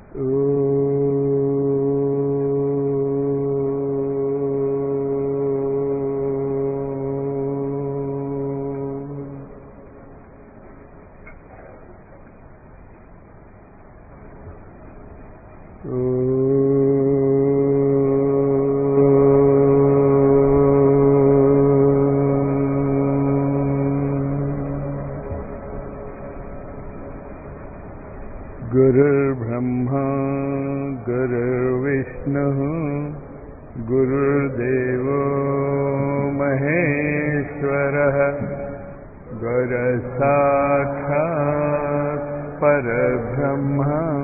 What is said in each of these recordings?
गुरुर्ब्रह्मा गुरुर्विष्णुः गुरुर्देवो महेश्वरः गुरुसाक्षात् परब्रह्म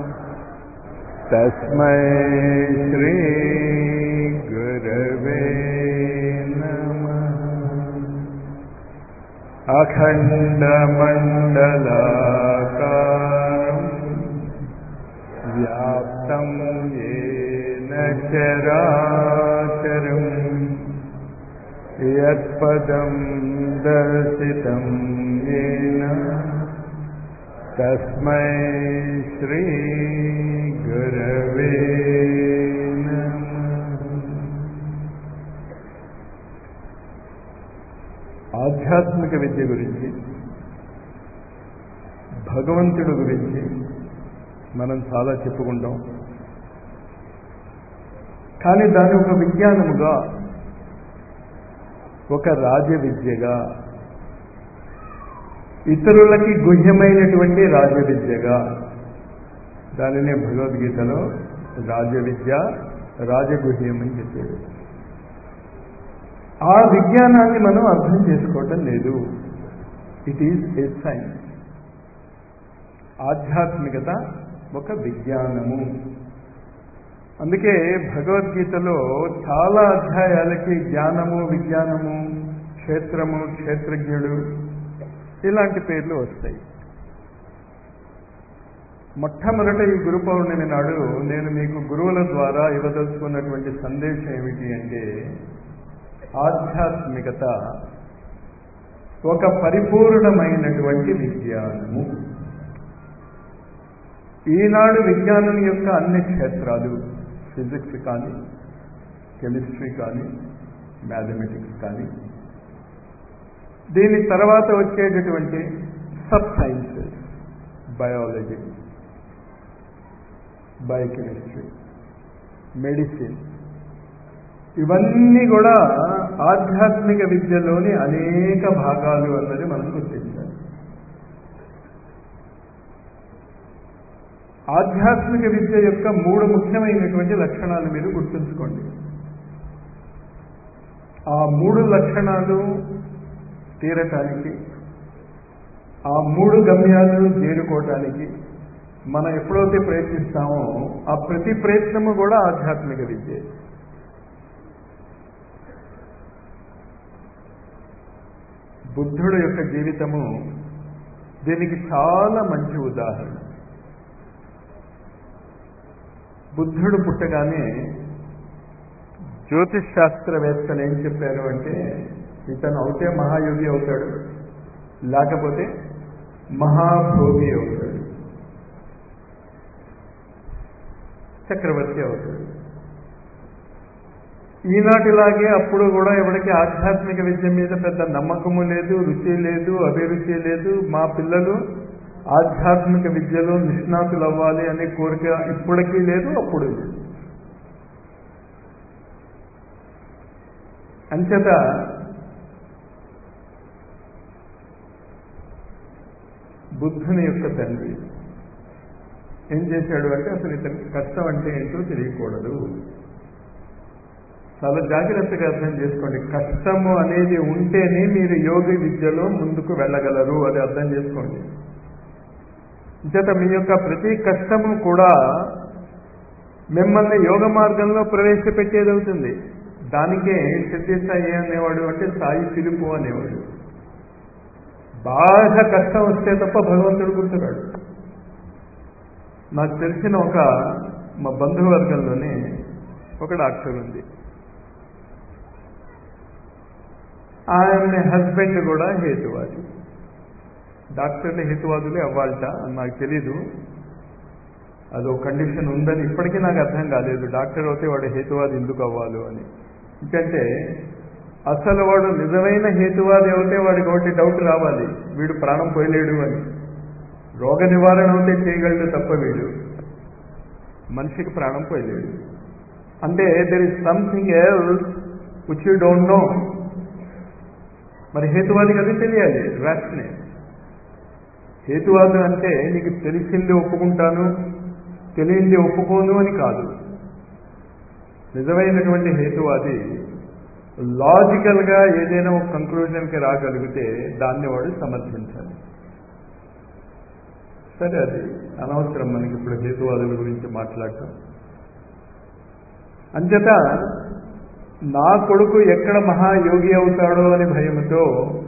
तस्मै श्री गुरवे नमः। अखण्डमण्डलाकारम् व्याप्तं येन चराचरम् यत्पदं दर्शितं येन तस्मै श्री गुरवे नमः। ఆధ్యాత్మిక విద్య గురించి, భగవంతుడి గురించి మనం చాలా చెప్పుకుంటాం. కానీ దాని ఒక విజ్ఞానముగా, ఒక రాజ విద్యగా, ఇతరులకి గుహ్యమైనటువంటి రాజ విద్యగా, దానినే భగవద్గీతలో రాజ విద్య, రాజగుహ్యం అని చెప్పాడు. ఆ విజ్ఞానాన్ని మనం అర్థం చేసుకోవటం లేదు. It is a science. ఆధ్యాత్మికత ఒక విజ్ఞానము. అందుకే భగవద్గీతలో చాలా అధ్యాయాలకి జ్ఞానము, విజ్ఞానము, క్షేత్రము, క్షేత్రజ్ఞుడు ఇలాంటి పేర్లు వస్తాయి. మొట్టమొదట ఈ గురు పౌర్ణమి నాడు నేను మీకు గురువుల ద్వారా ఇవ్వదలుచుకున్నటువంటి సందేశం ఏమిటి అంటే, ఆధ్యాత్మికత ఒక పరిపూర్ణమైనటువంటి విజ్ఞానము. ఈనాడు విజ్ఞానం యొక్క అన్ని క్షేత్రాలు, ఫిజిక్స్ కానీ, కెమిస్ట్రీ కానీ, మ్యాథమెటిక్స్ కానీ, దీని తర్వాత వచ్చేటటువంటి sub sciences, biology, biochemistry, medicine, ఇవన్నీ కూడా ఆధ్యాత్మిక విద్యలోని అనేక భాగాలు అన్నది మనం గుర్తించాలి. ఆధ్యాత్మిక విద్య యొక్క మూడు ముఖ్యమైనటువంటి లక్షణాలు మీరు గుర్తుంచుకోండి. ఆ మూడు లక్షణాలు తీరటానికి, ఆ మూడు గమ్యాలు చేరుకోవటానికి మనం ఎప్పుడైతే ప్రయత్నిస్తామో ఆ ప్రతి ప్రయత్నము కూడా ఆధ్యాత్మిక విద్య. బుద్ధుడు యొక్క జీవితము దీనికి చాలా మంచి ఉదాహరణ. బుద్ధుడు పుట్టగానే జ్యోతిష్ శాస్త్రవేత్తలు ఏం చెప్పారు అంటే, ఇతను అవుతే మహాయోగి అవుతాడు, లేకపోతే మహాభోగి అవుతాడు, చక్రవర్తి అవుతాడు. ఈనాటిలాగే అప్పుడు కూడా ఎవరికి ఆధ్యాత్మిక విద్య మీద పెద్ద నమ్మకము లేదు, రుచి లేదు, అభిరుచి లేదు. మా పిల్లలు ఆధ్యాత్మిక విద్యలో నిష్ణాతులు అవ్వాలి అనే కోరిక ఇప్పటికీ లేదు, అప్పుడు లేదు. అంచేత బుద్ధుని యొక్క తండ్రి ఏం చేశాడు అంటే, అసలు ఇతనికి కష్టం అంటే ఏంటో తెలియకూడదు. చాలా జాగ్రత్తగా అర్థం చేసుకోండి. కష్టము అనేది ఉంటేనే మీరు యోగ విద్యలో ముందుకు వెళ్ళగలరు, అది అర్థం చేసుకోండి. చేత మీ యొక్క ప్రతి కష్టము కూడా మిమ్మల్ని యోగ మార్గంలో ప్రవేశపెట్టేదవుతుంది. దానికే సిద్ధి సాయి అనేవాడు, అంటే సాయి పిలుపు అనేవాడు. బాగా కష్టం వస్తే తప్ప భగవంతుడు గుర్తురాడు. నాకు తెలిసిన మా బంధువర్గంలోనే ఒక డాక్టర్ ఉంది. ఆయన హస్బెండ్ కూడా హేతువాది. డాక్టర్లు హేతువాదులే అవ్వాలట, నాకు తెలీదు. అదో కండిషన్ ఉందని ఇప్పటికీ నాకు అర్థం కాలేదు. డాక్టర్ అయితే వాడు హేతువాది ఎందుకు అవ్వాలి అని. ఎందుకంటే అసలు వాడు నిజమైన హేతువాది అవుతే వాడికి ఒకటి డౌట్ రావాలి, వీడు ప్రాణం పోయలేడు అని. రోగ నివారణ అవుతే చేయగలడు తప్ప వీడు మనిషికి ప్రాణం పోయలేడు. అంటే there is something else which you don't know. మరి హేతువాదికి అది తెలియాలి, రాష్నే. హేతువాదం అంటే నీకు తెలిసింది ఒప్పుకుంటాను, తెలియంది ఒప్పుకోను అని కాదు. నిజమైనటువంటి హేతువాది లాజికల్గా ఏదైనా ఒక కంక్లూజన్కి రాగలిగితే దాన్ని వాడు సమర్థించాలి. సరే, అది అనవసరం మనకి ఇప్పుడు హేతువాదుల గురించి మాట్లాడటం. అంచేత నా కొడుకు ఎక్కడ మహాయోగి అవుతాడో అని భయంతో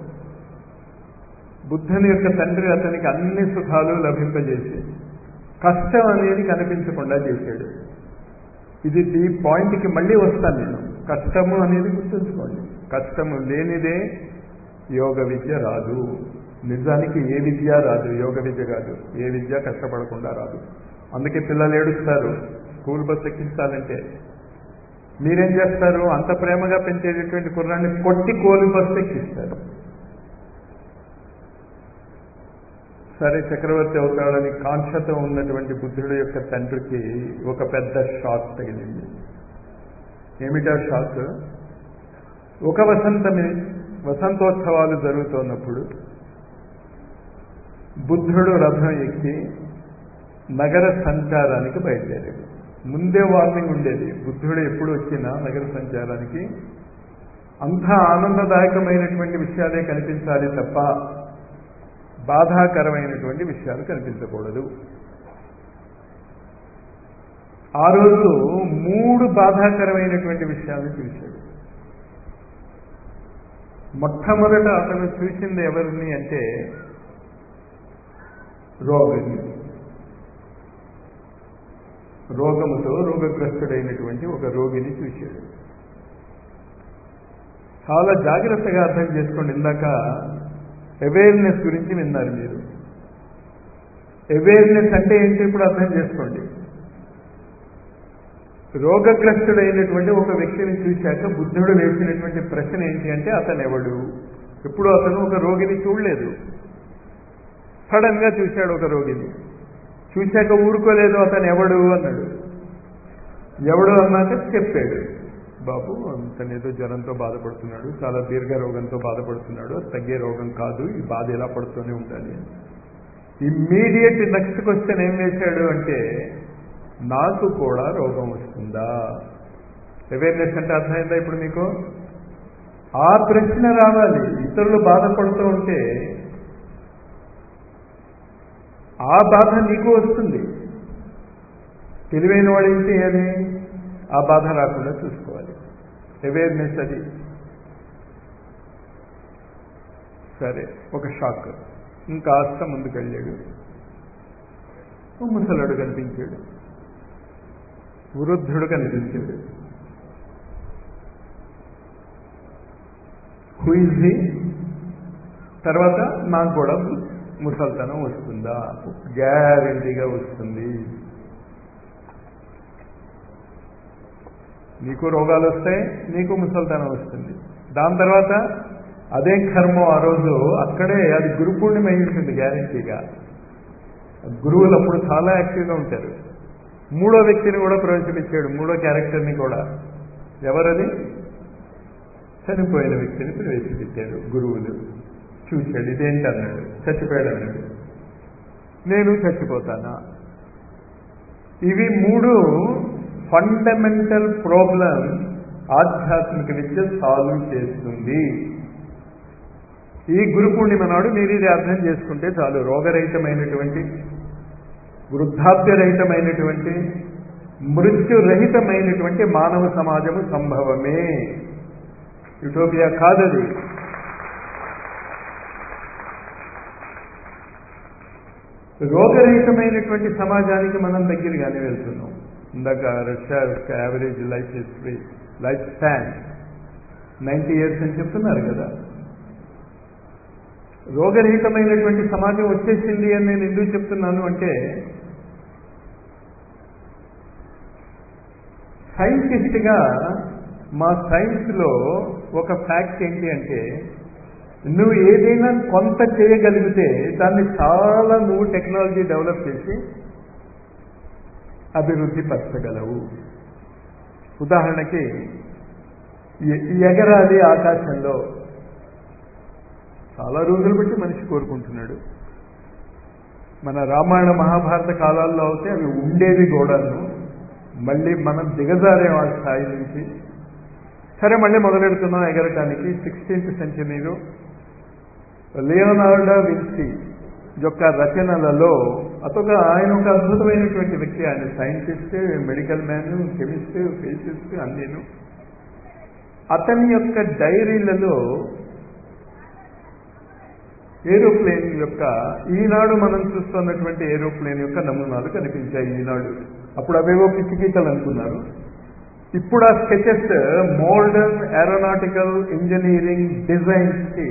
బుద్ధుని యొక్క తండ్రి అతనికి అన్ని సుఖాలు లభింపజేసి కష్టం అనేది కనిపించకుండా చేశాడు. ఇది ఈ పాయింట్కి మళ్ళీ వస్తాను నేను. కష్టము అనేది గుర్తుంచుకోండి. కష్టము లేనిదే యోగ విద్య రాదు. నిజానికి ఏ విద్య రాదు, యోగ విద్య కాదు. ఏ విద్య కష్టపడకుండా రాదు. అందుకే పిల్లలు ఏడుస్తారు స్కూల్ బస్ ఎక్కించాలంటే. మీరేం చేస్తారు? అంత ప్రేమగా పెంచేటటువంటి కుర్రాన్ని కొట్టి స్కూల్ బస్ ఎక్కిస్తారు. సరే, చక్రవర్తి అవుతాడని కాంక్షతో ఉన్నటువంటి బుద్ధుడు యొక్క తండ్రికి ఒక పెద్ద షాక్ తగిలింది. ఏమిటా షాక్? ఒక వసంతోత్సవాలు జరుగుతున్నప్పుడు బుద్ధుడు రథం ఎక్కి నగర సంచారానికి బయలుదేరాడు. ముందే వార్నింగ్ ఉండేది, బుద్ధుడు ఎప్పుడు వచ్చినా నగర సంచారానికి అంతా ఆనందదాయకమైనటువంటి విషయాలే కనిపించాలి తప్ప బాధాకరమైనటువంటి విషయాలు కనిపించకూడదు. ఆ రోజు 3 బాధాకరమైనటువంటి విషయాలను చూశాడు. మొట్టమొదట అతను చూసింది ఎవరిని అంటే రోగముతో రోగగ్రస్తుడైనటువంటి ఒక రోగిని చూశాడు. చాలా జాగ్రత్తగా అర్థం చేసుకోండి. ఇందాక అవేర్నెస్ గురించి విన్నారు మీరు. అవేర్నెస్ అంటే ఏంటి ఇప్పుడు అర్థం చేసుకోండి. రోగగ్రస్తుడైనటువంటి ఒక వ్యక్తిని చూశాక బుద్ధుడు వేసినటువంటి ప్రశ్న ఏంటి అంటే అతను ఎవడు? ఎప్పుడు అతను ఒక రోగిని చూడలేదు. సడన్ గా చూశాడు ఒక రోగిని. చూశాక ఊరుకోలేదు, అతను ఎవడు అన్నాడు. ఎవడు అన్నాక చెప్పాడు, బాబు అతను ఏదో జ్వరంతో బాధపడుతున్నాడు, చాలా దీర్ఘ రోగంతో బాధపడుతున్నాడు, తగ్గే రోగం కాదు, ఈ బాధ ఎలా పడుతూనే ఉండాలి. ఇమ్మీడియట్ నెక్స్ట్ క్వశ్చన్ ఏం వేశాడు అంటే నాకు కూడా రోగం వస్తుందా? అవేర్నెస్ అంటే అర్థమైందా ఇప్పుడు మీకు? ఆ ప్రశ్న రావాలి. ఇతరులు బాధపడుతూ ఉంటే ఆ బాధ నీకు వస్తుంది. తెలివైన వాడు ఏం చేయాలి? ఆ బాధ రాకుండా చూసుకోవాలి. అవేర్నెస్ అది. సరే, ఒక షాక్. ఇంకాస్త ముందుకెళ్ళాడు. ముసలాడు కనిపించాడు, వృద్ధుడు కనిపించాడు. Who is he? తర్వాత నాకు కూడా ముసల్తనం వస్తుందా? గ్యారెంటీగా వస్తుంది. నీకు రోగాలు వస్తాయి, నీకు ముసల్తనం వస్తుంది. దాని తర్వాత అదే కర్మ ఆ రోజు అక్కడే అది గురు పూర్ణిమ అయి ఉంటుంది గ్యారెంటీగా. గురువులు అప్పుడు చాలా యాక్టివ్గా ఉంటారు. 3వ వ్యక్తిని కూడా ప్రవేశపెట్టాడు, 3వ క్యారెక్టర్ని కూడా. ఎవరది? చనిపోయిన వ్యక్తిని ప్రవేశపెట్టాడు గురువులు. చూశాడు, ఇదేంటి అన్నాడు. చచ్చిపోయాడు అన్నాడు. నేను చచ్చిపోతానా? ఇవి 3 ఫండమెంటల్ ప్రాబ్లమ్ ఆధ్యాత్మిక విద్య సాల్వ్ చేస్తుంది. ఈ గురు పూర్ణిమ నాడు మీరు ఇది అర్థం చేసుకుంటే చాలు. రోగరహితమైనటువంటి, వృద్ధాప్యరహితమైనటువంటి, మృత్యురహితమైనటువంటి మానవ సమాజము సంభవమే. యుటోపియా కాదది. రోగరహితమైనటువంటి సమాజానికి మనం దగ్గరగానే వెళ్తున్నాం. ఇందాక రష్యా యొక్క యావరేజ్ లైఫ్ స్పాన్ 90 years అని చెప్తున్నారు కదా. రోగరహితమైనటువంటి సమాజం వచ్చేసింది అని నేను ఎందుకు చెప్తున్నాను అంటే సైంటిస్ట్గా మా సైన్స్లో ఒక ఫ్యాక్ట్ ఏంటి అంటే, నువ్వు ఏదైనా కొంత చేయగలిగితే దాన్ని చాలా నువ్వు టెక్నాలజీ డెవలప్ చేసి అభివృద్ధి పరచగలవు. ఉదాహరణకి ఎగరాలి ఆకాశంలో చాలా రోజులు బట్టి మనిషి కోరుకుంటున్నాడు. మన రామాయణ మహాభారత కాలాల్లో అయితే అవి ఉండేవి కూడాను. మళ్ళీ మనం దిగజారేం ఆ స్థాయి నుంచి. సరే, మళ్ళీ మొదలెడుతున్నాం ఎగరటానికి. 16th సెంచరీలో లియోనార్డో విన్సీ యొక్క రచనలలో ఆయన ఒక అద్భుతమైనటువంటి వ్యక్తి. ఆయన scientist, medical man, chemist, physicist అన్నీను. అతని యొక్క డైరీలలో ఏరోప్లేన్ యొక్క, ఈనాడు మనం చూస్తున్నటువంటి ఏరోప్లేన్ యొక్క నమూనాలు కనిపించాయి ఈనాడు. అప్పుడు అవేవో పిచ్చిగీతలు అనుకున్నారు. ఇప్పుడు ఆ sketches modern aeronautical engineering designs కి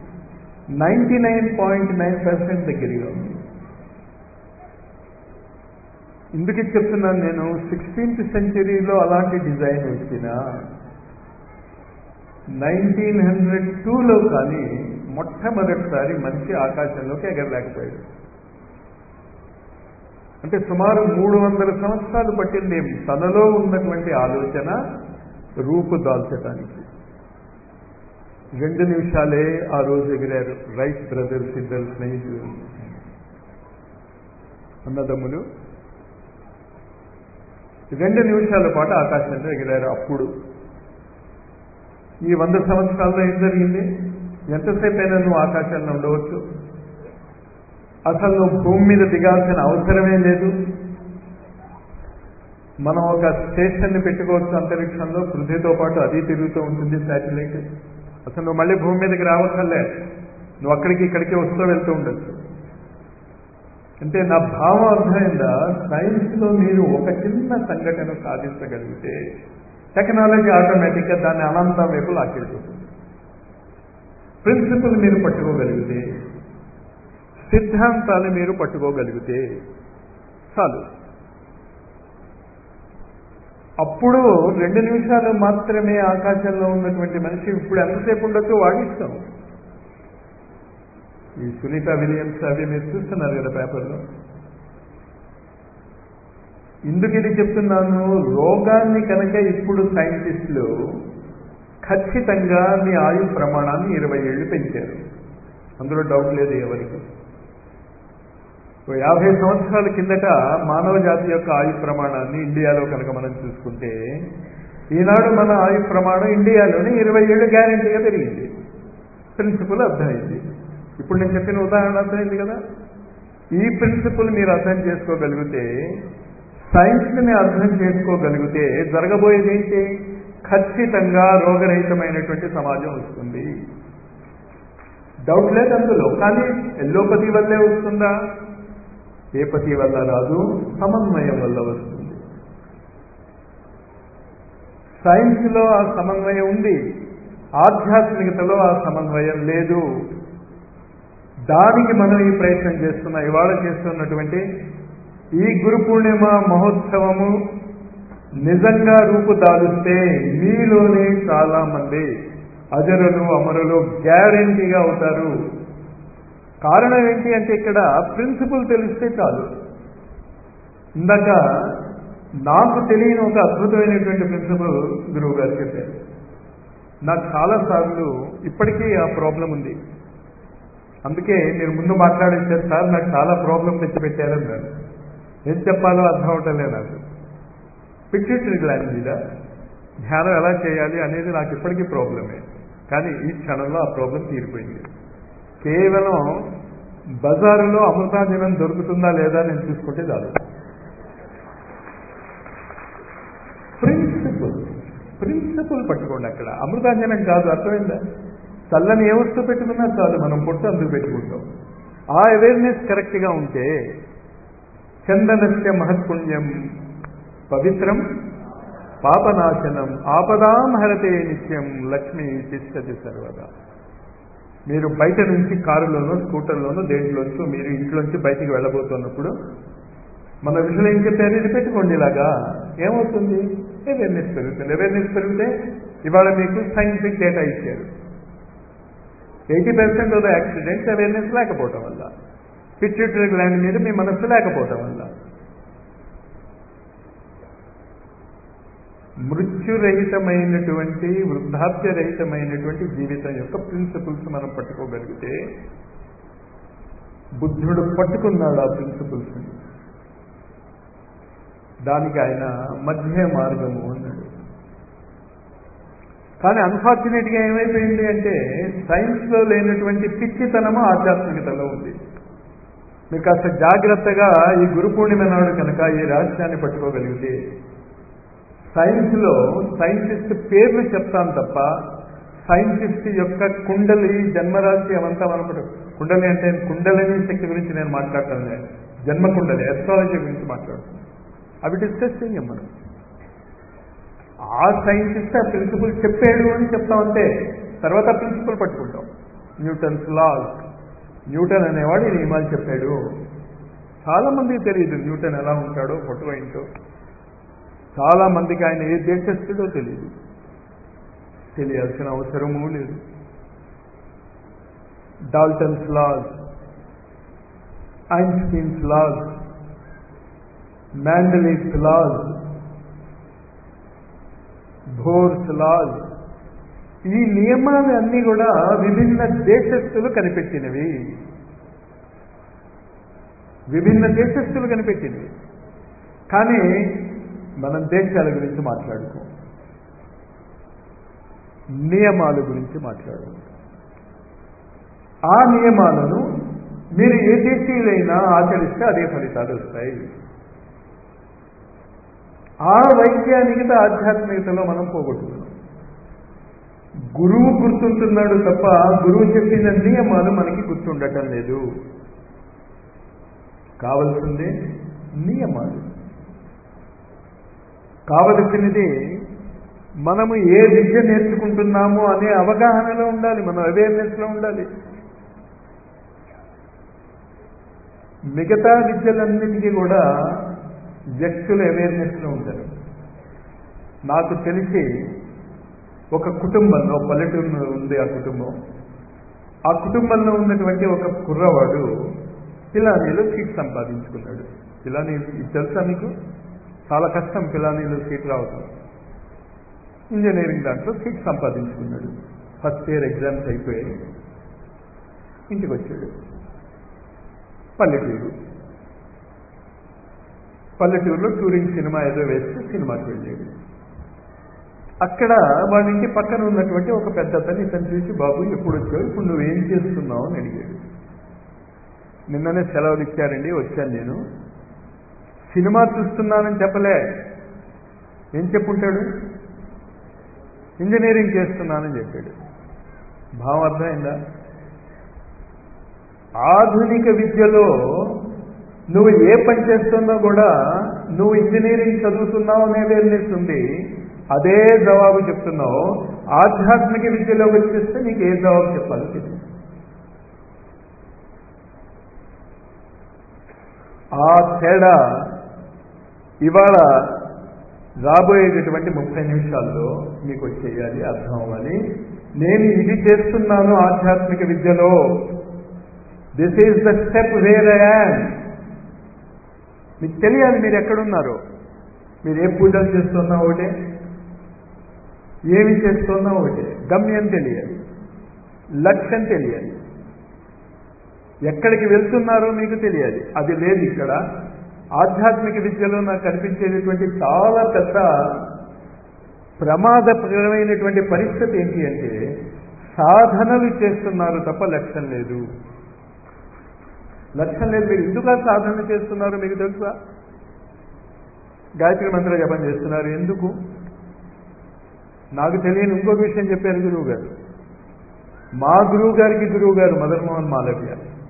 99.9% దగ్గరగా ఉంది. ఎందుకు చెప్తున్నాను నేను? 16th సెంచరీలో అలాంటి డిజైన్ వచ్చిన 1902లో కానీ మొట్టమొదటిసారి మనిషి ఆకాశంలోకి ఎగరలేకపోయాడు. అంటే సుమారు 300 సంవత్సరాలు పట్టింది తనలో ఉన్నటువంటి ఆలోచన రూపుదాల్చడానికి. 2 నిమిషాలే ఆ రోజు ఎగిరారు రైట్ బ్రదర్స్, ఇద్దరు స్నేహితులు, అన్నదమ్ములు. 2 నిమిషాల పాటు ఆకాశంలో ఎగిరారు. అప్పుడు ఈ 100 సంవత్సరాల్లో ఏం జరిగింది? ఎంతసేపు అయినా నువ్వు ఆకాశంలో ఉండవచ్చు. అసలు నువ్వు భూమి మీద దిగాల్సిన అవసరమే లేదు. మనం ఒక స్టేషన్ని పెట్టుకోవచ్చు అంతరిక్షంలో, పృథ్వీతో పాటు అది తిరుగుతూ ఉంటుంది శాటిలైట్. అసలు నువ్వు మళ్ళీ భూమి మీదకి రావక్కర్లే, నువ్వు అక్కడికి ఇక్కడికి వస్తూ వెళ్తూ ఉండొచ్చు. అంటే నా భావం అర్థమైందా? సైన్స్లో మీరు ఒక చిన్న సంఘటన సాధించగలిగితే టెక్నాలజీ ఆటోమేటిక్గా దాన్ని అనంతం వైపు లాక్కెళ్ళిపోతుంది. ప్రిన్సిపల్ మీరు పట్టుకోగలిగితే, సిద్ధాంతాలు మీరు పట్టుకోగలిగితే చాలు. అప్పుడు 2 నిమిషాలు మాత్రమే ఆకాశంలో ఉన్నటువంటి మనిషి ఇప్పుడు ఎంతసేపు ఉండొచ్చో వాడిస్తాం. ఈ సునీత విలియమ్స్ అవి మీరు చూస్తున్నారు కదా పేపర్లో. ఎందుకు ఇది చెప్తున్నాను? రోగాన్ని కనుక ఇప్పుడు సైంటిస్టులు ఖచ్చితంగా మీ ఆయు ప్రమాణాన్ని 20 ఏళ్ళు పెంచారు, అందులో డౌట్ లేదు ఎవరికి. 50 సంవత్సరాల కిందట మానవ జాతి యొక్క ఆయు ప్రమాణాన్ని ఇండియాలో కనుక మనం చూసుకుంటే, ఈనాడు మన ఆయు ప్రమాణం ఇండియాలోనే 20 ఏళ్ళు గ్యారెంటీగా పెరిగింది. ప్రిన్సిపల్ అర్థమైంది. ఇప్పుడు నేను చెప్పిన ఉదాహరణ అర్థమైంది కదా. ఈ ప్రిన్సిపల్ మీరు అర్థం చేసుకోగలిగితే, సైన్స్ని అర్థం చేసుకోగలిగితే జరగబోయేది ఏంటి? ఖచ్చితంగా రోగరహితమైనటువంటి సమాజం వస్తుంది. డౌట్ లేదు అందులో. కానీ ఎల్లోపతి వల్లే వస్తుందా? ఏ పతి వల్ల రాదు, సమన్వయం వల్ల వస్తుంది. సైన్స్లో ఆ సమన్వయం ఉంది, ఆధ్యాత్మికతలో ఆ సమన్వయం లేదు. దానికి మనం ఈ ప్రయత్నం చేస్తున్నాం. ఇవాళ చేస్తున్నటువంటి ఈ గురు పూర్ణిమ మహోత్సవము నిజంగా రూపుదాలుస్తే మీలోనే చాలా మంది అజరులు, అమరులు గ్యారెంటీగా అవుతారు. కారణం ఏంటి అంటే, ఇక్కడ ప్రిన్సిపల్ తెలిస్తే చాలు. ఇందాక నాకు తెలియని ఒక అద్భుతమైనటువంటి ప్రిన్సిపల్ గురువు గారు చెప్పారు. నాకు చాలాసార్లు ఇప్పటికీ ఆ ప్రాబ్లం ఉంది. అందుకే మీరు ముందు మాట్లాడేసారు, సార్ నాకు చాలా ప్రాబ్లం తెచ్చిపెట్టారన్నారు. ఏం చెప్పాలో అర్థం అవటంలే నాకు. పిట్యూటరీ గ్లాండ్ మీద ధ్యానం ఎలా చేయాలి అనేది నాకు ఇప్పటికీ ప్రాబ్లమే. కానీ ఈ క్షణంలో ఆ ప్రాబ్లం తీరిపోయింది. కేవలం బజారులో అమృతాంజనం దొరుకుతుందా లేదా నేను చూసుకుంటే చాలు. ప్రిన్సిపల్ పట్టుకోండి. అక్కడ అమృతాంజనం కాదు, అర్థమైందా? చల్లని ఏ వస్తువు పెట్టుకున్నా చాలు, మనం పొట్టు అందుకు పెట్టుకుంటాం. ఆ అవేర్నెస్ కరెక్ట్గా ఉంటే, చందనస్య మహత్పుణ్యం పవిత్రం పాపనాశనం ఆపదాం హరతే నిత్యం లక్ష్మి తిష్టతి సర్వదా. మీరు బయట నుంచి కారులోనో స్కూటర్లోనో దేంట్లోంచో మీరు ఇంట్లోంచి బయటికి వెళ్ళబోతున్నప్పుడు మన విషయంలో ఏం చెప్పారు? ఇది పెట్టుకోండి. ఇలాగా ఏమవుతుంది? అవేర్నెస్ పెరుగుతుంది. అవేర్నెస్ పెరిగితే ఇవాళ మీకు సైంటిఫిక్ డేటా ఇచ్చారు. 80% ఆఫ్ ద యాక్సిడెంట్స్ అవేర్నెస్ లేకపోవటం వల్ల, పిట్యూటరీ గ్లాండ్ మీద మీ మనస్సు లేకపోవటం వల్ల. మృత్యురహితమైనటువంటి, వృద్ధాప్యరహితమైనటువంటి జీవితం యొక్క ప్రిన్సిపల్స్ మనం పట్టుకోగలిగితే, బుద్ధుడు పట్టుకున్నాడు ఆ ప్రిన్సిపల్స్. దానికి ఆయన మధ్య మార్గము అన్నాడు. కానీ అన్ఫార్చునేట్గా ఏమైపోయింది అంటే, సైన్స్లో లేనటువంటి పిచ్చితనము ఆధ్యాత్మికతలో ఉంది. మీరు కాస్త జాగ్రత్తగా ఈ గురు పూర్ణిమ నాడు కనుక ఈ రహస్యాన్ని పట్టుకోగలిగితే, సైన్స్లో సైంటిస్ట్ పేర్లు చెప్తాను తప్ప సైంటిస్ట్ యొక్క కుండలి జన్మరాశి అవంతా మనం కుండలి అంటే కుండలిని శక్తి గురించి నేను మాట్లాడటం లేదు, జన్మ కుండలి ఎస్ట్రాలజీ గురించి మాట్లాడుతున్నాను. అవి డిస్కస్ చేయం మనం. ఆ సైంటిస్ట్ ఆ ప్రిన్సిపల్ చెప్పాడు అని చెప్తామంటే తర్వాత ప్రిన్సిపల్ పట్టుకుంటాం. న్యూటన్స్ లాస్, న్యూటన్ అనేవాడు ఈ నియమాలు చెప్పాడు. చాలా మందికి తెలియదు న్యూటన్ ఎలా ఉంటాడో, ఫోటో ఏంటో. చాలా మందికి ఆయన ఏ దేశస్థుడో తెలియదు, తెలియాల్సిన అవసరమూ లేదు. Dalton's laws, Einstein's laws, Mendeleev's laws, Bohr's laws, ఈ నియమాలు అన్నీ కూడా విభిన్న దేశస్థులు కనిపెట్టినవి. విభిన్న దేశస్థులు కనిపెట్టినవి. కానీ మనం దేశాల గురించి మాట్లాడుకోం, నియమాల గురించి మాట్లాడాలి. ఆ నియమాలను మీరు ఏ దేశీయులైనా ఆచరిస్తే అదే ఫలితాలు వస్తాయి. ఆ వైజ్ఞానికత ఆధ్యాత్మికతలో మనం పోగొట్టుకున్నాం. గురువు గుర్తుంటున్నాడు తప్ప గురువు చెప్పిన నియమాలు మనకి గుర్తుండటం లేదు. కావలసిందే నియమాలు. కావలసినది మనము ఏ విద్య నేర్చుకుంటున్నామో అనే అవగాహనలో ఉండాలి, మనం అవేర్నెస్లో ఉండాలి. మిగతా విద్యలన్నిటికీ కూడా వ్యక్తులు అవేర్నెస్లో ఉంటారు. నాకు తెలిసి ఒక కుటుంబంలో, పల్లెటూరు ఉంది ఆ కుటుంబం, ఆ కుటుంబంలో ఉన్నటువంటి ఒక కుర్రవాడు పిలానీలో సీట్ సంపాదించుకున్నాడు. పిలానీ తెలుసా మీకు? చాలా కష్టం పిలానీలో సీట్ రావటం. ఇంజనీరింగ్ దాంట్లో సీట్ సంపాదించుకున్నాడు. ఫస్ట్ ఇయర్ ఎగ్జామ్స్ అయిపోయాయి, ఇంటికి వచ్చాడు. పల్లెటూరులో టూరింగ్ సినిమా ఏదో వేస్తే సినిమాకి వెళ్ళాడు. అక్కడ వాళ్ళ ఇంటి పక్కన ఉన్నటువంటి ఒక పెద్ద అతను ఇతను చూసి, బాబు ఎప్పుడు వచ్చావు, ఇప్పుడు నువ్వేం చేస్తున్నావు అని అడిగాడు. నిన్ననే సెలవులు ఇచ్చారండి, వచ్చాను నేను. సినిమా చూస్తున్నానని చెప్పలే. ఏం చెప్పుంటాడు? ఇంజనీరింగ్ చేస్తున్నానని చెప్పాడు. భావం అర్థమైందా? ఆధునిక విద్యలో నువ్వు ఏ పని చేస్తున్నా కూడా నువ్వు ఇంజనీరింగ్ చదువుతున్నావు అనే అవేర్నెస్ ఉంది, అదే జవాబు చెప్తున్నావు. ఆధ్యాత్మిక విద్యలోకి వచ్చేస్తే నీకు ఏ జవాబు చెప్పాలో తెలియదు. ఆ తేడా ఇవాళ రాబోయేటటువంటి 30 నిమిషాల్లో మీకు వచ్చేయాలి, అర్థం అవ్వాలి. నేను ఇది చేస్తున్నాను ఆధ్యాత్మిక విద్యలో, this is the step where I am. మీకు తెలియాలి మీరు ఎక్కడున్నారో. మీరు ఏ పూజలు చేస్తున్నా ఒకటే, ఏమి చేస్తున్నా ఒకటే. గమ్యం తెలియాలి, లక్ష్యం తెలియాలి, ఎక్కడికి వెళ్తున్నారో మీకు తెలియాలి. అది లేదు ఇక్కడ. ఆధ్యాత్మిక విద్యలో నాకు కనిపించేటటువంటి చాలా పెద్ద ప్రమాదకరమైనటువంటి పరిస్థితి ఏంటి అంటే, సాధనలు చేస్తున్నారు తప్ప లక్ష్యం లేదు. లక్ష్యం లేదు. మీరు ఎందుకు సాధన చేస్తున్నారు మీకు తెలుసా? గాయత్రి మంత్ర జపం చేస్తున్నారు ఎందుకు? నాకు తెలియని ఇంకొక విషయం చెప్పారు గురువు గారు. మా గురువు గారు మదన్ మోహన్ మాలవ్య,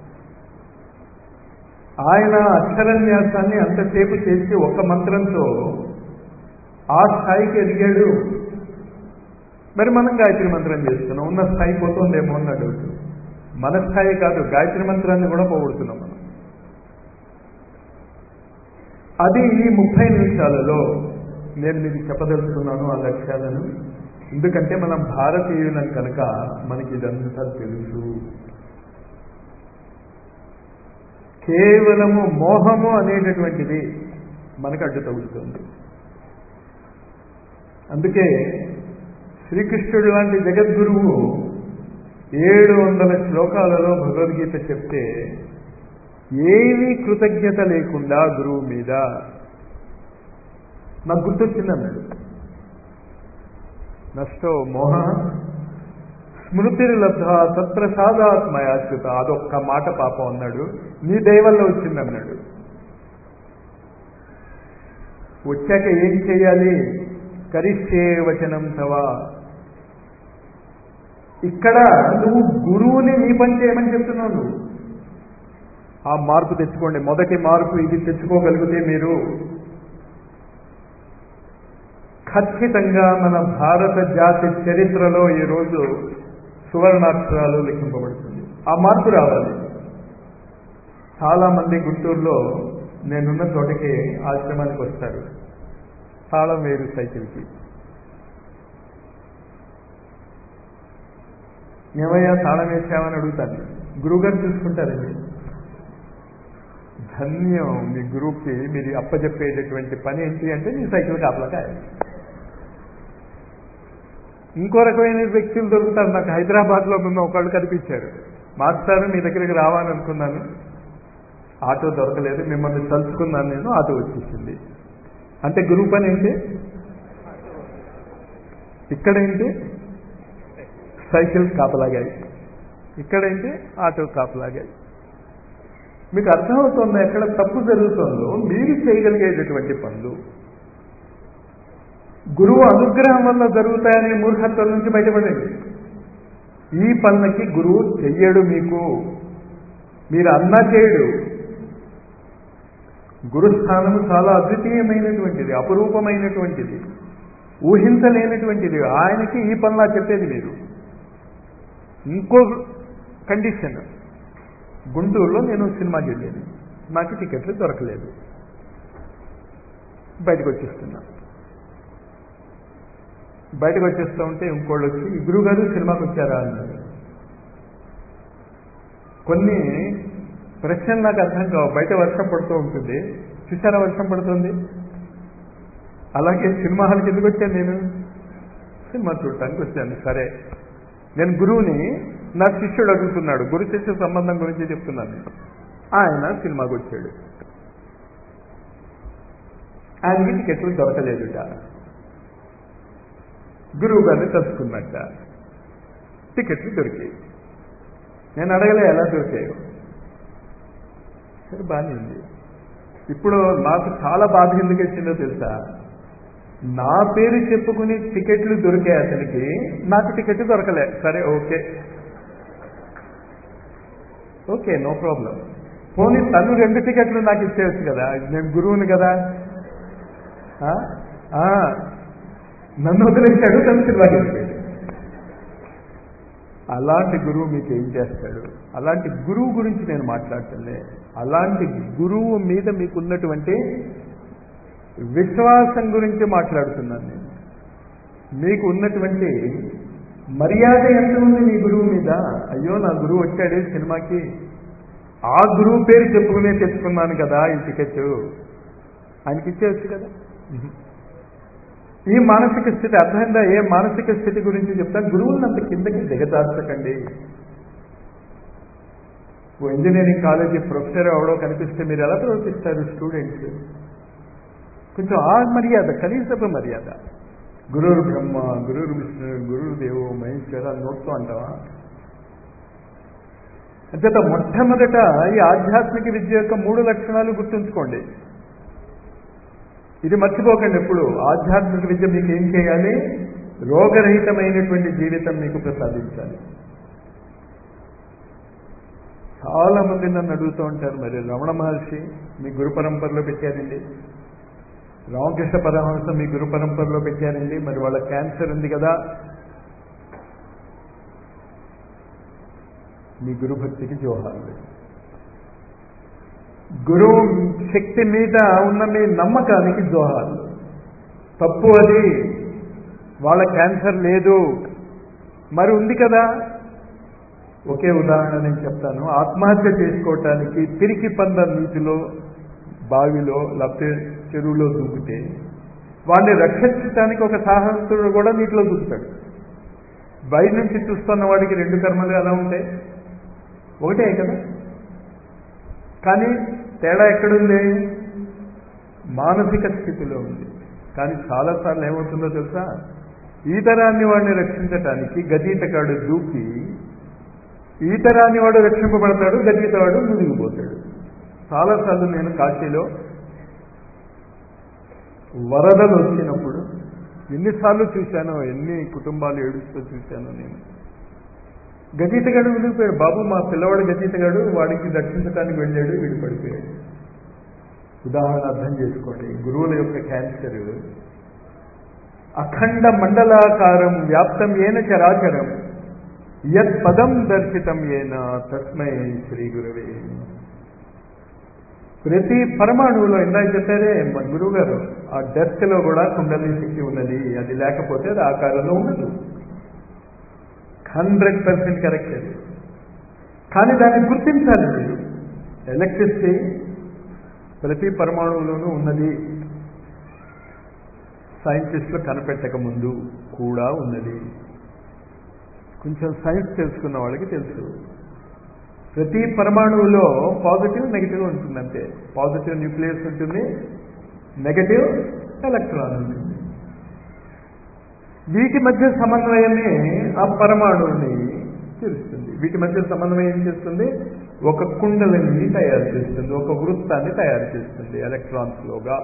ఆయన అక్షరన్యాసాన్ని అంతసేపు చేసి ఒక్క మంత్రంతో ఆ స్థాయికి ఎదిగాడు. మరి మనం గాయత్రి మంత్రం చేస్తున్నాం, ఉన్న స్థాయి పోతుందేమో అని అడుగుతుంది. మన స్థాయి కాదు, గాయత్రి మంత్రాన్ని కూడా పోగొడుతున్నాం మనం. అది ఈ 30 నిమిషాలలో నేను మీకు చెప్పదలుచుకున్నాను ఆ లక్ష్యాలను. ఎందుకంటే మనం భారతీయులం కనుక మనకి ఇదంతా తెలుసు. కేవలము మోహము అనేటటువంటిది మనకు అడ్డు తగులుతుంది. అందుకే శ్రీకృష్ణుడు లాంటి జగద్గురువు 700 శ్లోకాలలో భగవద్గీత చెప్తే ఏమీ కృతజ్ఞత లేకుండా గురువు మీద నాకు గుర్తొచ్చిందన్నాడు. నష్టో మోహ స్మృతిర్లబ్ధ తత్ప్రసాదాత్మయాచ్యుత. అదొక్క మాట పాపం అన్నాడు, నీ దయవల్ల వచ్చిందన్నాడు. వచ్చాక ఏం చేయాలి? కరిష్యే వచనం తవ. ఇక్కడ నువ్వు గురువుని నీ పని చేయమని చెప్తున్నావు. నువ్వు ఆ మార్పు తెచ్చుకోండి. మొదటి మార్పు ఇది తెచ్చుకోగలిగితే మీరు ఖచ్చితంగా మన భారత జాతి చరిత్రలో ఈరోజు సువర్ణాక్షరాలు లిఖింపబడుతుంది. ఆ మార్పు రావాలి. చాలా మంది గుంటూరులో నేనున్న చోటకి ఆశ్రమానికి వస్తారు. తాళం వేరు సైకిల్కి. ఏమయ్యా తాళం వేసామని అడుగుతాను. గురువుగారు చూసుకుంటారండి. ధన్యం మీ గురువుకి మీరు అప్పచెప్పేటటువంటి పని ఏంటి అంటే నీ సైకిల్ కాపలాకాయ. ఇంకో రకమైన వ్యక్తులు దొరుకుతారు. నాకు హైదరాబాద్లో ఉన్న ఒకళ్ళు కనిపించారు. మాస్టర్ మీ దగ్గరికి రావాలనుకున్నాను, ఆటో దొరకలేదు, మిమ్మల్ని తలుచుకున్నాను నేను, ఆటో వచ్చేసింది. అంటే గురువు పని ఏంటి? ఇక్కడేంటి సైకిల్ కాపలాగాయి, ఇక్కడేంటి ఆటో కాపలాగాయి. మీకు అర్థమవుతుందో ఎక్కడ తప్పు జరుగుతుందో మీరు చేయగలిగేటటువంటి పనులు గురువు అనుగ్రహం వల్ల జరుగుతాయనే మూర్ఖత్వం నుంచి బయటపడండి. ఈ పనులకి గురువు చెయ్యడు. మీకు మీరు అన్నా చేయడు. గురుస్థానము చాలా అద్వితీయమైనటువంటిది, అపురూపమైనటువంటిది, ఊహించలేనటువంటిది. ఆయనకి ఈ పనులా చెప్పేది మీరు. ఇంకో కండిషన్, గుంటూరులో నేను సినిమాకి వెళ్ళాను, నాకు టికెట్లు దొరకలేదు, బయటకు వచ్చేస్తున్నా. బయటకు వచ్చేస్తూ ఉంటే ఇంకోళ్ళు వచ్చి ఈ గురువు గారు సినిమాకి వచ్చారా అన్నారు. కొన్ని ప్రశ్నలు నాకు అర్థం కావు. బయట వర్షం పడుతూ ఉంటుంది, చూసారా వర్షం పడుతుంది. అలాగే సినిమా హాల్కి ఎందుకు వచ్చాను? నేను సినిమా చూడటానికి వచ్చాను. సరే, నేను గురువుని, నా శిష్యుడు అడుగుతున్నాడు, గురు శిష్య సంబంధం గురించి చెప్తున్నాను. ఆయన సినిమాకి వచ్చాడు, ఆయనకి టికెట్లు దొరకలేదుట. గురువు గారిని తలుచుకున్నట్ట, టికెట్లు దొరికాయి. నేను అడగలే ఎలా దొరికాయో. సరే బాగానే ఉంది. ఇప్పుడు నాకు చాలా బాధ ఎందుకు వచ్చిందో తెలుసా? నా పేరు చెప్పుకుని టికెట్లు దొరికాయి అతనికి, నాకు టికెట్ దొరకలే. సరే ఓకే ఓకే, నో ప్రాబ్లం. పోనీ తను 2 టికెట్లు నాకు ఇచ్చేయచ్చు కదా, నేను గురువుని కదా. నన్ను వదిలేశాడు, తను సినిమాకి వెళ్ళిపోయాడు. అలాంటి గురువు మీకు ఏం చేస్తాడు? అలాంటి గురువు గురించి నేను మాట్లాడటంలే. అలాంటి గురువు మీద మీకున్నటువంటి విశ్వాసం గురించి మాట్లాడుతున్నాను నేను. మీకు ఉన్నటువంటి మర్యాద ఎంత ఉంది మీ గురువు మీద? అయ్యో నా గురువు వచ్చాడే సినిమాకి, ఆ గురువు పేరు చెప్పుకునే తెచ్చుకున్నాను కదా ఈ టికెట్, ఆయనకి ఇచ్చేయచ్చు కదా. ఈ మానసిక స్థితి అర్థమైందా? ఏ మానసిక స్థితి గురించి చెప్తా? గురువులను అంత కిందకి దిగజార్చకండి. ఓ ఇంజనీరింగ్ కాలేజీ ప్రొఫెసర్ ఎవడో కనిపిస్తే మీరు ఎలా ప్రవర్తిస్తారు? స్టూడెంట్స్ కొంచెం ఆ మర్యాద, కనీసపు మర్యాద. గురువు బ్రహ్మ, గురువు విష్ణు, గురువు దేవో మహేశ్వర నోట్తో అంటావా? అంచేత మొట్టమొదట ఈ ఆధ్యాత్మిక విద్య యొక్క 3 లక్షణాలు గుర్తుంచుకోండి. ఇది మర్చిపోకండి ఎప్పుడు. ఆధ్యాత్మిక విద్య మీకు ఏం చేయాలి? రోగరహితమైనటువంటి జీవితం మీకు ప్రసాదించాలి. చాలా మంది నన్ను అడుగుతూ ఉంటారు, మరి రమణ మహర్షి మీ గురు పరంపరలో పెట్టారండి, రామకృష్ణ పరమహంస మీ గురు పరంపరలో పెట్టారండి, మరి వాళ్ళ క్యాన్సర్ ఉంది కదా. మీ గురు భక్తికి జోహార్లు. గురువు శక్తి మీద ఉన్న మీ నమ్మకానికి జోహార్లు. తప్పు అది, వాళ్ళ క్యాన్సర్ లేదు. మరి ఉంది కదా. ఒకే ఉదాహరణ నేను చెప్తాను. ఆత్మహత్య చేసుకోవటానికి పిరికి పంద నీటిలో, బావిలో లేకపోతే చెరువులో దూకితే వాడిని రక్షించడానికి ఒక సాహసుడు కూడా నీటిలో దూకుతాడు. బయట నుంచి చూస్తున్న వాడికి రెండు కర్మలు ఎలా ఉంటాయి? ఒకటే కదా. కానీ తేడా ఎక్కడుంది? మానసిక స్థితిలో ఉంది. కానీ చాలాసార్లు ఏమవుతుందో తెలుసా? ఈతరాన్ని వాడిని రక్షించటానికి గజీతగాడు దూకి ఈతరాన్ని వాడు రక్షింపబడతాడు, గజీతవాడు మునిగిపోతాడు. చాలాసార్లు నేను కాశీలో వరదలు వచ్చినప్పుడు ఎన్నిసార్లు చూశానో, ఎన్ని కుటుంబాలు ఏడుస్తూ చూశానో నేను. గజీతగాడు మునిగిపోయాడు. బాబు మా పిల్లవాడు గజీతగాడు, వాడికి రక్షించడానికి వెళ్ళాడు, వీడు పడిపోయాడు. ఉదాహరణ అర్థం చేసుకోండి. గురువుల యొక్క క్యాన్సర్ అఖండ మండలాకారం వ్యాప్తం ఏన చరాచరం యత్ పదం దర్శితం ఏన తస్మై శ్రీ గురవే. ప్రతి పరమాణువులో ఇందాక చెప్పారే మన గురువు గారు, ఆ డెప్త్ లో కూడా కుండలిని శక్తి ఉన్నది. అది లేకపోతే అది ఆకారంలో ఉండదు. 100% కరెక్ట్ అది. కానీ దాన్ని గుర్తించాలి మీరు. ఎలక్ట్రిసిటీ ప్రతి పరమాణువులోనూ ఉన్నది. సైంటిస్టులు కనిపెట్టక ముందు కూడా ఉన్నది. కొంచెం సైన్స్ తెలుసుకున్న వాళ్ళకి తెలుసు. ప్రతి పరమాణువులో పాజిటివ్ నెగిటివ్ ఉంటుందంటే, పాజిటివ్ న్యూక్లియస్ ఉంటుంది, నెగటివ్ ఎలక్ట్రాన్ ఉంటుంది. వీటి మధ్య సమన్వయమే ఆ పరమాణువుని తెలుస్తుంది. వీటి మధ్య సమన్వయం చేస్తుంది, ఒక కుండలిని తయారు చేస్తుంది, ఒక వృత్తాన్ని తయారు చేస్తుంది ఎలక్ట్రాన్స్లోగా.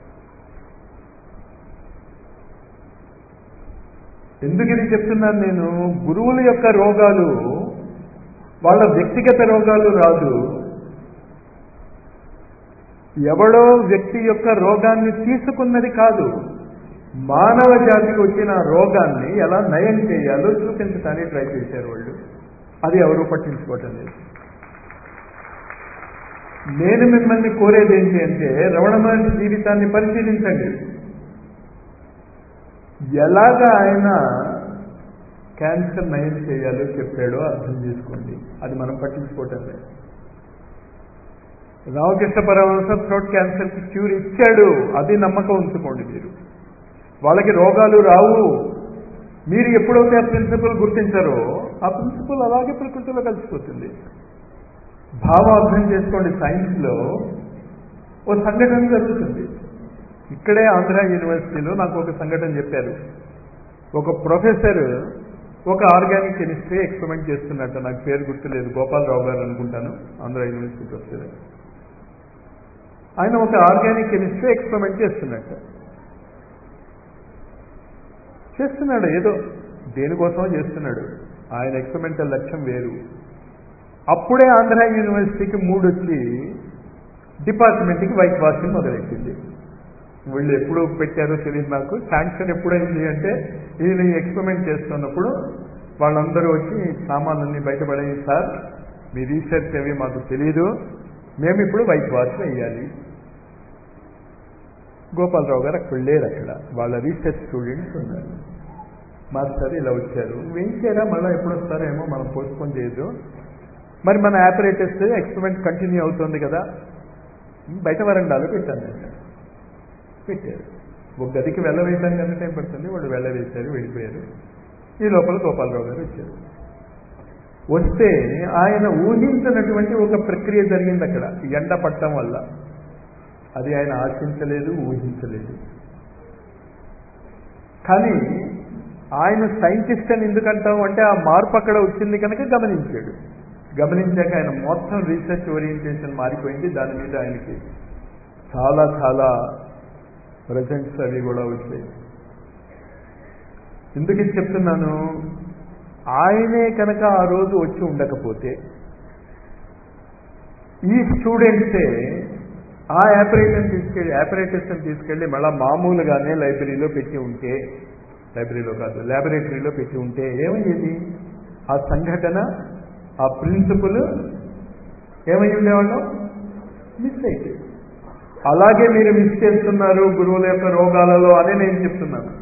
ఎందుకు ఇది చెప్తున్నాను నేను? గురువుల యొక్క రోగాలు వాళ్ళ వ్యక్తిగత రోగాలు రాదు. ఎవడో వ్యక్తి యొక్క రోగాన్ని తీసుకున్నది కాదు, మానవ జాతికి వచ్చిన రోగాన్ని ఎలా నయం చేయాలో చూపించడానికి ట్రై చేశారు వాళ్ళు. అది ఎవరూ పట్టించుకోవటం లేదు. నేను మిమ్మల్ని కోరేది ఏంటి అంటే, రమణ మహర్షి జీవితాన్ని పరిశీలించండి. ఎలాగా ఆయన క్యాన్సర్ నయం చేయాలో చెప్పాడో అర్థం చేసుకోండి. అది మనం పట్టించుకోవటం లేదు. రామకృష్ణ పరమహంస థ్రోట్ క్యాన్సర్కి క్యూర్ ఇచ్చాడు, అది నమ్మకం ఉంచుకోండి మీరు. వాళ్ళకి రోగాలు రావు. మీరు ఎప్పుడైతే ఆ ప్రిన్సిపల్ గుర్తించారో ఆ ప్రిన్సిపల్ అలాగే ప్రకృతిలో కలిసిపోతుంది. భావం అర్థం చేసుకోండి. సైన్స్లో ఓ సంఘటన జరుగుతుంది. ఇక్కడే ఆంధ్ర యూనివర్సిటీలో నాకు ఒక సంఘటన చెప్పారు. ఒక ప్రొఫెసర్ ఒక ఆర్గానిక్ కెమిస్ట్రీ ఎక్స్పెరిమెంట్ చేస్తున్నట్టు, నాకు పేరు గుర్తులేదు, గోపాలరావు గారు అనుకుంటాను, ఆంధ్ర యూనివర్సిటీ ప్రొఫెసర్. ఆయన ఒక ఆర్గానిక్ కెమిస్ట్రీ ఎక్స్పెరిమెంట్ చేస్తున్నాడు. ఏదో దేనికోసమో చేస్తున్నాడు. ఆయన ఎక్స్పెరిమెంటల్ లక్ష్యం వేరు. అప్పుడే ఆంధ్ర యూనివర్సిటీకి మూడొచ్చి డిపార్ట్మెంట్కి వైట్ వాషింగ్ మొదలెట్టింది. వీళ్ళు ఎప్పుడు పెట్టారో తెలియదు నాకు. శాంక్షన్ ఎప్పుడైంది అంటే, ఈయన ఎక్స్పెరిమెంట్ చేస్తున్నప్పుడు వాళ్ళందరూ వచ్చి సామాన్లన్నీ బయటపడేది, సార్ మీ రీసెర్చ్ అవి మాకు తెలియదు, మేము ఇప్పుడు వైట్ వాష్ వేయాలి. గోపాలరావు గారు అక్కడ లేరు. అక్కడ వాళ్ళ రీసెర్చ్ స్టూడెంట్స్ ఉన్నారు. మాస్టర్ ఇలా వచ్చారు, వేయించారా, మళ్ళీ ఎప్పుడు వస్తారేమో, మనం పోస్ట్పోన్ చేయొద్దు, మరి మన ఆపరేటర్స్ ఎక్స్పెరిమెంట్ కంటిన్యూ అవుతుంది కదా, బయట వరండాలో పెట్టారు. ఒక గదికి వెళ్ళవేయడానికి ఎంత టైం పడుతుంది, వాళ్ళు వెళ్ళవేశారు, వెళ్ళిపోయారు. ఈ లోపల గోపాలరావు గారు వచ్చారు. వస్తే ఆయన ఊహించినటువంటి ఒక ప్రక్రియ జరిగింది అక్కడ, ఎండ పట్టడం వల్ల. అది ఆయన ఆశించలేదు, ఊహించలేదు. కానీ ఆయన సైంటిస్ట్ అని ఎందుకంటాం అంటే, ఆ మార్పు అక్కడ వచ్చింది కనుక గమనించాడు. గమనించాక ఆయన మొత్తం రీసెర్చ్ ఓరియంటేషన్ మారిపోయింది. దాని మీద ఆయనకి చాలా చాలా ప్రజెంట్స్ అవి కూడా వచ్చాయి. ఎందుకు ఇది చెప్తున్నాను? ఆయనే కనుక ఆ రోజు వచ్చి ఉండకపోతే, ఈ స్టూడెంట్సే ఆ ఆపరేటర్స్ని తీసుకెళ్ళి మళ్ళా మామూలుగానే లైబ్రరీలో పెట్టి ఉంటే, లైబ్రరీలో కాదు ల్యాబొరేటరీలో పెట్టి ఉంటే ఏమయ్యేది? ఆ సంఘటన, ఆ ప్రిన్సిపల్ ఏమై ఉండేవాళ్ళం? మిస్ అయిపోయింది. అలాగే మీరు మిస్ చేస్తున్నారు గురువుల యొక్క రోగాలలో అని నేను చెప్తున్నాను.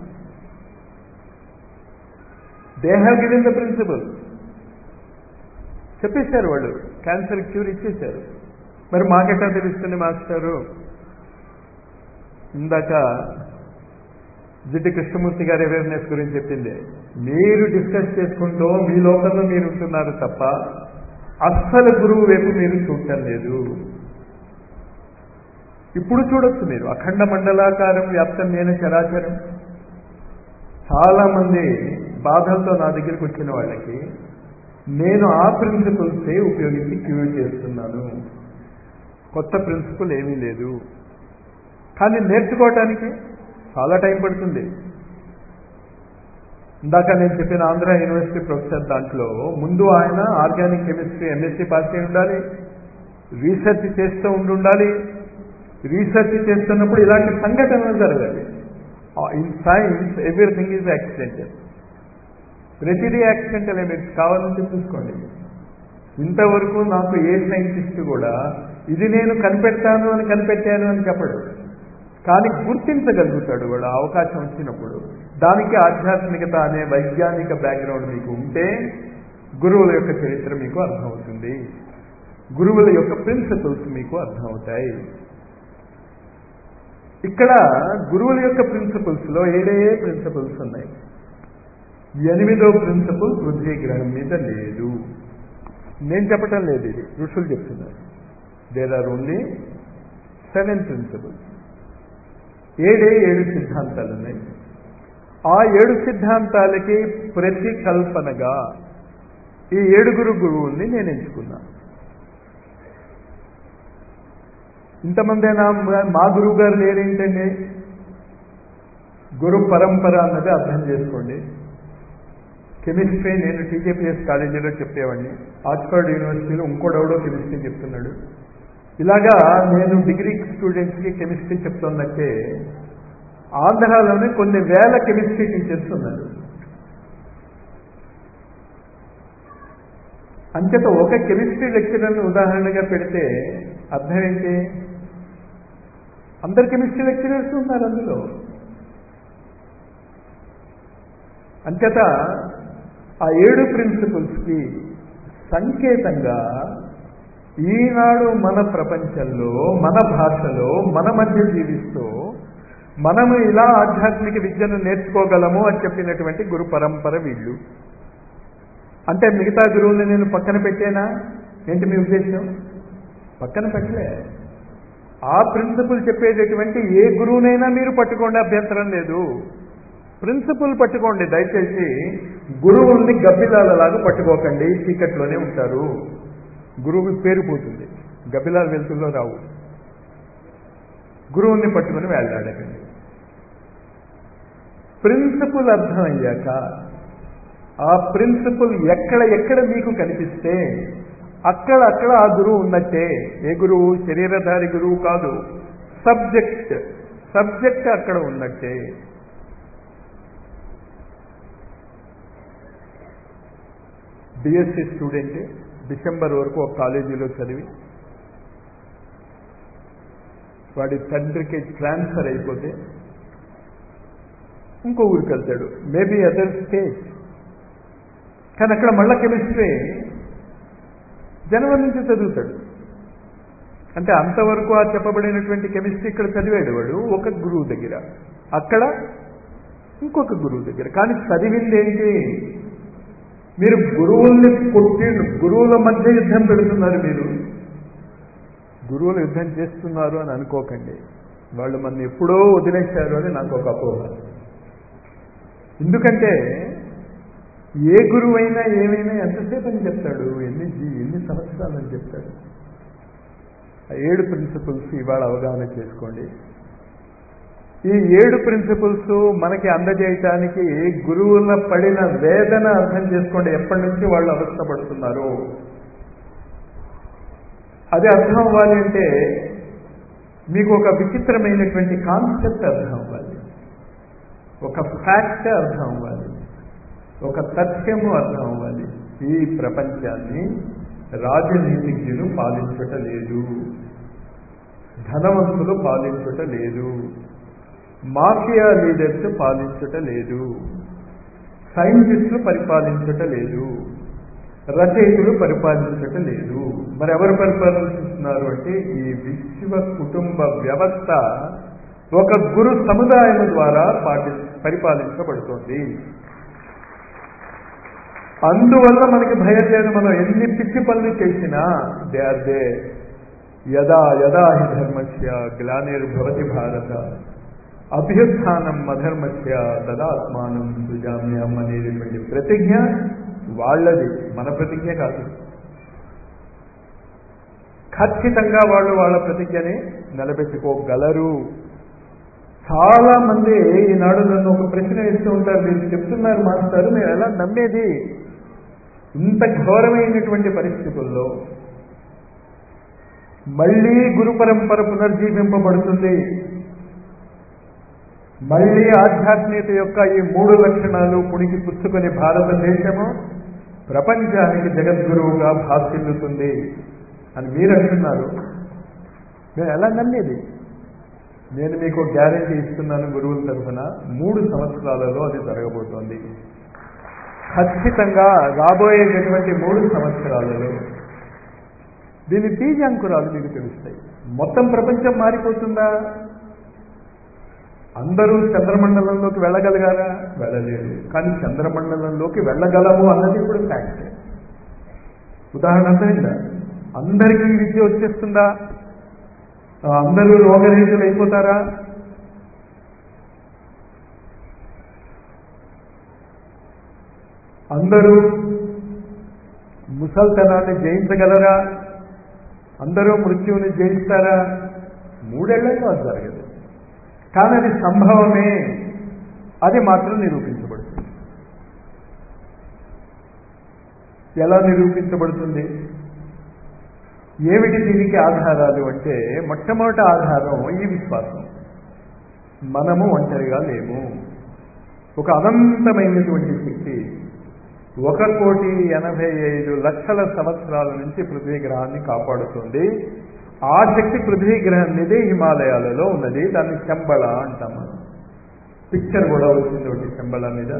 They have given the principle. చెప్పేశారు వాళ్ళు, క్యాన్సర్ క్యూర్ ఇచ్చేశారు. మరి మాకెట్టా తెలుస్తుంది మాస్టారు? ఇందాక జిడ్డు కృష్ణమూర్తి గారి అవేర్నెస్ గురించి చెప్పింది. మీరు డిస్కస్ చేసుకుంటూ మీ లోకంలో మీరు ఉంటున్నారు తప్ప అస్సలు గురువు వైపు మీరు చూడటం లేదు. ఇప్పుడు చూడొచ్చు మీరు. అఖండ మండలాకారం వ్యాప్తం నేను చరాచరం. చాలా మంది బాధలతో నా దగ్గరికి వచ్చిన వాళ్ళకి నేను ఆ ప్రిన్సిపల్సే ఉపయోగించి క్యూర్ చేస్తున్నాను. కొత్త ప్రిన్సిపల్ ఏమీ లేదు. కానీ నేర్చుకోవటానికి చాలా టైం పడుతుంది. ఇందాక నేను చెప్పిన ఆంధ్ర యూనివర్సిటీ ప్రొఫెసర్ దాంట్లో ముందు ఆయన ఆర్గానిక్ కెమిస్ట్రీ ఎంఎస్సీ పాస్ అయి ఉండాలి, రీసెర్చ్ చేస్తూ ఉండాలి. రీసెర్చ్ చేస్తున్నప్పుడు ఇలాంటి సంఘటనలు జరగాలి. In science everything is accidental. ప్రతిదీ యాక్సిడెంటల్. మీరు కావాలంటే చూసుకోండి. ఇంతవరకు నాకు ఏ సైంటిస్ట్ కూడా ఇది నేను కనిపెట్టాను అని కనిపెట్టాను అని చెప్పడు. కానీ గుర్తించగలుగుతాడు వాడు అవకాశం వచ్చినప్పుడు. దానికి ఆధ్యాత్మికత అనే వైజ్ఞానిక బ్యాక్గ్రౌండ్ మీకు ఉంటే గురువుల యొక్క చరిత్ర మీకు అర్థమవుతుంది, గురువుల యొక్క ప్రిన్సిపల్స్ మీకు అర్థమవుతాయి. ఇక్కడ గురువుల యొక్క ప్రిన్సిపల్స్లో 7 ప్రిన్సిపల్స్ ఉన్నాయి. 8వ ప్రిన్సిపల్ పృథ్వీ గ్రహం మీద లేదు. నేను చెప్పటం లేదు, ఇది ఋషులు చెప్తున్నారు. There are only 7 principles. 7 సిద్ధాంతాలు ఉన్నాయి. ఆ 7 సిద్ధాంతాలకి ప్రతికల్పనగా ఈ 7 గురువుల్ని నేను ఎంచుకున్నా. ఇంతమందైనా మా గురువు గారు లేరేంటండి? గురు పరంపర అన్నది అర్థం చేసుకోండి. కెమిస్ట్రీ నేను టీజేపీఎస్ కాలేజీలో చెప్పేవాడిని, ఆక్స్ఫర్డ్ యూనివర్సిటీలో ఇంకోడెవడో కెమిస్ట్రీ చెప్తున్నాడు. ఇలాగా నేను డిగ్రీ స్టూడెంట్స్కి కెమిస్ట్రీ చెప్తున్నట్టే ఆంధ్రాలోనే కొన్ని వేల కెమిస్ట్రీ టీచర్స్ ఉన్నారు. అంచేత ఒక కెమిస్ట్రీ లెక్చరర్ని ఉదాహరణగా పెడితే అర్థం ఏంటి? అందరు కెమిస్ట్రీ లెక్చరర్స్ ఉన్నారు అందులో. అంచేత ఆ 7 ప్రిన్సిపల్స్కి సంకేతంగా ఈనాడు మన ప్రపంచంలో మన భాషలో మన మధ్య జీవిస్తూ మనము ఇలా ఆధ్యాత్మిక విద్యను నేర్చుకోగలము అని చెప్పినటువంటి గురు పరంపర వీళ్ళు. అంటే మిగతా గురువుని నేను పక్కన పెట్టేనా ఏంటి మీ ఉద్దేశం? పక్కన పెట్టలే. ఆ ప్రిన్సిపల్ చెప్పేటటువంటి ఏ గురువునైనా మీరు పట్టుకోండి, అభ్యంతరం లేదు. ప్రిన్సిపల్ పట్టుకోండి దయచేసి. గురువుల్ని గబ్బిలాలలాగా పట్టుకోకండి, చీకట్లోనే ఉంటారు. గురువు పేరు పోతుంది, గబ్బిలాలు వెలుతుల్లో రావు. గురువుల్ని పట్టుకుని వేళ్లాడకండి. ప్రిన్సిపల్ అర్థం అయ్యాక ఆ ప్రిన్సిపల్ ఎక్కడ మీకు కనిపిస్తే అక్కడ ఆ గురువు ఉన్నట్టే. ఏ గురువు? శరీరధారి గురువు కాదు, సబ్జెక్ట్ అక్కడ ఉన్నట్టే. బిఎస్సి స్టూడెంట్ డిసెంబర్ వరకు ఒక కాలేజీలో చదివి వాడి తండ్రికి ట్రాన్స్ఫర్ అయిపోతే ఇంకో ఊరికి వెళ్తాడు, మేబీ అదర్ స్టేట్. కానీ అక్కడ మళ్ళా కెమిస్ట్రీ జనవరి నుంచి చదువుతాడు. అంటే అంతవరకు ఆ చెప్పబడినటువంటి కెమిస్ట్రీ ఇక్కడ చదివాడు వాడు ఒక గురువు దగ్గర, అక్కడ ఇంకొక గురువు దగ్గర. కానీ చదివింది ఏంటి? మీరు గురువుల్ని గురువుల మధ్య యుద్ధం పెడుతున్నారు. మీరు గురువులు యుద్ధం చేస్తున్నారు అని అనుకోకండి. వాళ్ళు మన ఎప్పుడో వదిలేశారు అని నాకు ఒక అపోహ. ఎందుకంటే ఏ గురువైనా ఏమైనా ఎంతసేపు అని చెప్తాడు, ఎన్ని సంవత్సరాలని చెప్తాడు. ఆ 7 ప్రిన్సిపల్స్ ఇవాళ అవగాహన చేసుకోండి. ఈ 7 ప్రిన్సిపల్స్ మనకి అందజేయటానికి గురువుల పడిన వేదన అర్థం చేసుకోండి. ఎప్పటి నుంచి వాళ్ళు అవస్థపడుతున్నారు అది అర్థం అవ్వాలి అంటే మీకు ఒక విచిత్రమైనటువంటి కాన్సెప్ట్ అర్థం అవ్వాలి, ఒక ఫ్యాక్ట్ అర్థం అవ్వాలి, ఒక తథ్యము అర్థం అవ్వాలి. ఈ ప్రపంచాన్ని రాజనీతిజ్ఞులు పాలించటలేదు, ధనవంతులు పాలించుట లేదు, మాఫియా లీడర్స్ పాలించుట లేదు, సైంటిస్టులు పరిపాలించుట లేదు, రచయితులు పరిపాలించుట లేదు. మరి ఎవరు పరిపాలిస్తున్నారు అంటే ఈ విశ్వ కుటుంబ వ్యవస్థ ఒక గురు సముదాయం ద్వారా పరిపాలించబడుతోంది. అందువల్ల మనకి భయం లేదు. మనం ఎన్ని పిచ్చి పనులు చేసినా దే ఆర్ దే. యదా యదా హి ధర్మస్య గ్లానిర్భవతి భారత అభ్యుత్థానం అధర్మస్య తదాత్మానం సృజామ్యం అనేటువంటి ప్రతిజ్ఞ వాళ్ళది, మన ప్రతిజ్ఞ కాదు. ఖచ్చితంగా వాళ్ళు వాళ్ళ ప్రతిజ్ఞని నిలబెట్టుకోగలరు. చాలా మంది ఈనాడు నన్ను ఒక ప్రశ్న వేస్తూ ఉంటారు, మీరు చెప్తున్నారు మాస్టారు, మీరు ఎలా నమ్మేది? ఇంత ఘోరమైనటువంటి పరిస్థితుల్లో మళ్ళీ గురు పరంపర పునర్జీవింపబడుతుంది. మళ్ళీ ఆధ్యాత్మికత యొక్క ఈ 3 లక్షణాలు పుణికి పుచ్చుకొని భారతదేశము ప్రపంచానికి జగద్గురువుగా భాసిల్లుతుంది అని మీరు అంటున్నారు. నేను ఎలా నమ్మేది? నేను మీకు గ్యారెంటీ ఇస్తున్నాను గురువుల తరఫున, 3 సంవత్సరాలలో అది జరగబోతోంది. ఖచ్చితంగా రాబోయేటటువంటి 3 సంవత్సరాలలో దీని బీజాంకురాలు మీకు తెలుస్తాయి. మొత్తం ప్రపంచం మారిపోతుందా? అందరూ చంద్రమండలంలోకి వెళ్ళగలిగారా? వెళ్ళలేదు. కానీ చంద్రమండలంలోకి వెళ్ళగలము అన్నది ఇప్పుడు ఫ్యాక్ట్. ఉదాహరణ అర్థమైందా? అందరికీ విద్య వచ్చేస్తుందా? అందరూ రోగరహితులు అయిపోతారా? అందరూ ముసల్తనాన్ని జయించగలరా? అందరూ మృత్యువుని జయిస్తారా? 3 ఏళ్లలో అది జరగదు. కానీ అది సంభవమే, అది మాత్రం నిరూపించబడుతుంది. ఎలా నిరూపించబడుతుంది? ఏమిటి దీనికి ఆధారాలు అంటే, మొట్టమొదటి ఆధారం ఈ విశ్వాసం. మనము ఒంటరిగా లేము. ఒక అనంతమైనటువంటి శక్తి 1,85,00,000 సంవత్సరాల నుంచి పృథ్వీ గ్రహాన్ని కాపాడుతుంది. ఆ శక్తి పృథ్వీ గ్రహం మీదే హిమాలయాలలో ఉన్నది. దాన్ని శంబళ అంటాం మనం. పిక్చర్ కూడా వచ్చింది ఒకటి శంబళ మీద.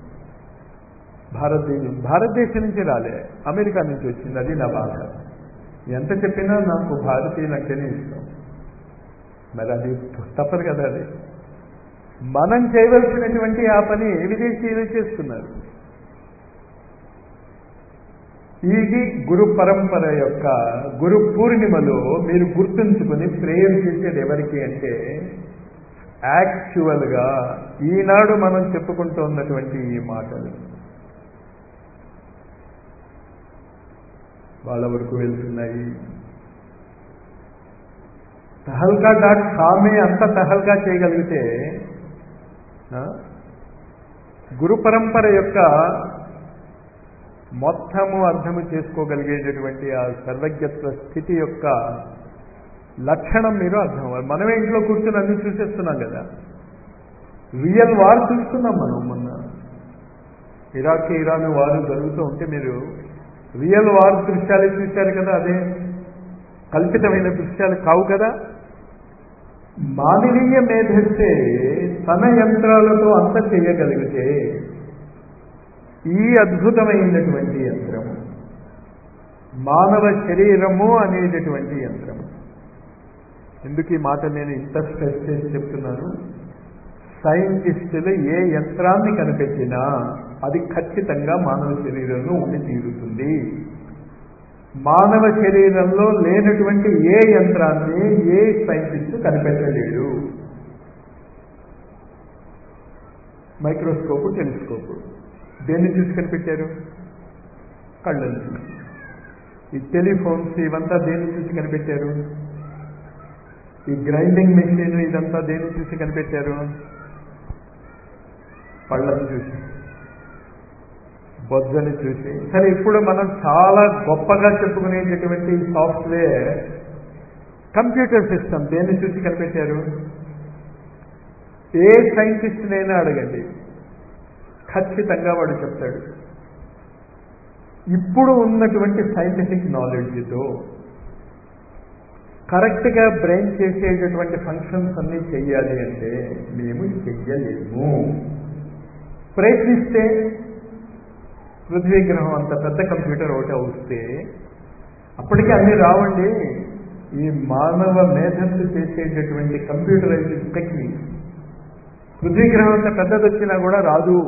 భారతదేశం నుంచి రాలే, అమెరికా నుంచి వచ్చింది. అది నా బాధ. ఎంత చెప్పినా నాకు భారతీయులంటేనే ఇష్టం. మరి అది తప్పదు కదా. అది మనం చేయవలసినటువంటి ఆ పని విదేశీయులు చేస్తున్నారు. ఇది గురు పరంపర యొక్క గురు పూర్ణిమలో మీరు గుర్తుంచుకుని ప్రేయర్ చేసేది ఎవరికి అంటే, యాక్చువల్గా ఈనాడు మనం చెప్పుకుంటూ ఉన్నటువంటి ఈ మాటలు వాళ్ళ వరకు వెళ్తున్నాయి. తహల్కా.కామే అంత తహల్కా చేయగలిగితే గురు పరంపర యొక్క మొత్తము అర్థము చేసుకోగలిగేటటువంటి ఆ సర్వజ్ఞత్వ స్థితి యొక్క లక్షణం మీరు అర్థం. మనమే ఇంట్లో కూర్చొని అన్ని చూసేస్తున్నాం కదా. రియల్ వార్ చూస్తున్నాం మనం. మొన్న ఇరాన్ వారు జరుగుతూ ఉంటే మీరు రియల్ వార్ దృశ్యాలు చూశారు కదా. అదే కల్పితమైన దృశ్యాలు కావు కదా. మానవీయ మేధస్సే తన యంత్రాలతో అంత చేయగలిగితే ఈ అద్భుతమైనటువంటి యంత్రము, మానవ శరీరము అనేటటువంటి యంత్రము. ఎందుకు ఈ మాట నేను ఇంత స్ట్రెస్ చేసి చెప్తున్నాను? సైంటిస్టులు ఏ యంత్రాన్ని కనిపెట్టినా అది ఖచ్చితంగా మానవ శరీరంలో ఉండి తీరుతుంది. మానవ శరీరంలో లేనటువంటి ఏ యంత్రాన్ని ఏ సైంటిస్టు కనిపెట్టలేడు. మైక్రోస్కోపు, టెలిస్కోపు దేన్ని చూసి కనిపెట్టారు? కళ్ళని చూసి. ఈ టెలిఫోన్స్ ఇవంతా దేన్ని చూసి కనిపెట్టారు? ఈ గ్రైండింగ్ మెషిన్ ఇదంతా దేన్ని చూసి కనిపెట్టారు? పళ్ళని చూసి, బొజ్జని చూసి. సరే, ఇప్పుడు మనం చాలా గొప్పగా చెప్పుకునేటటువంటి సాఫ్ట్వేర్ కంప్యూటర్ సిస్టమ్ దేన్ని చూసి కనిపెట్టారు? ఏ సైంటిస్ట్నైనా అడగండి, ఖచ్చితంగా వాడు చెప్తాడు. ఇప్పుడు ఉన్నటువంటి సైంటిఫిక్ నాలెడ్జ్తో కరెక్ట్గా బ్రెయిన్ చేసేటటువంటి ఫంక్షన్స్ అన్నీ చెయ్యాలి అంటే మేము చెయ్యలేము. ప్రయత్నిస్తే పృథ్వీ గ్రహం అంత పెద్ద కంప్యూటర్ ఒకటి వస్తే అప్పటికే అన్నీ రావండి. ఈ మానవ మేధస్సు చేసేటటువంటి కంప్యూటరైజ్ టెక్నిక్ పృథ్వీ గ్రహం అంత పెద్దది వచ్చినా కూడా రాదు.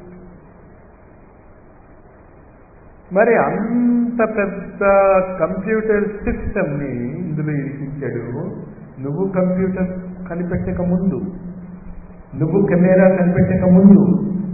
మరి అంత పెద్ద కంప్యూటర్ సిస్టమ్ని ఇందులో ఇరికించాడు. నువ్వు కంప్యూటర్ కనిపెట్టక ముందు, నువ్వు కెమెరా కనిపెట్టక ముందు.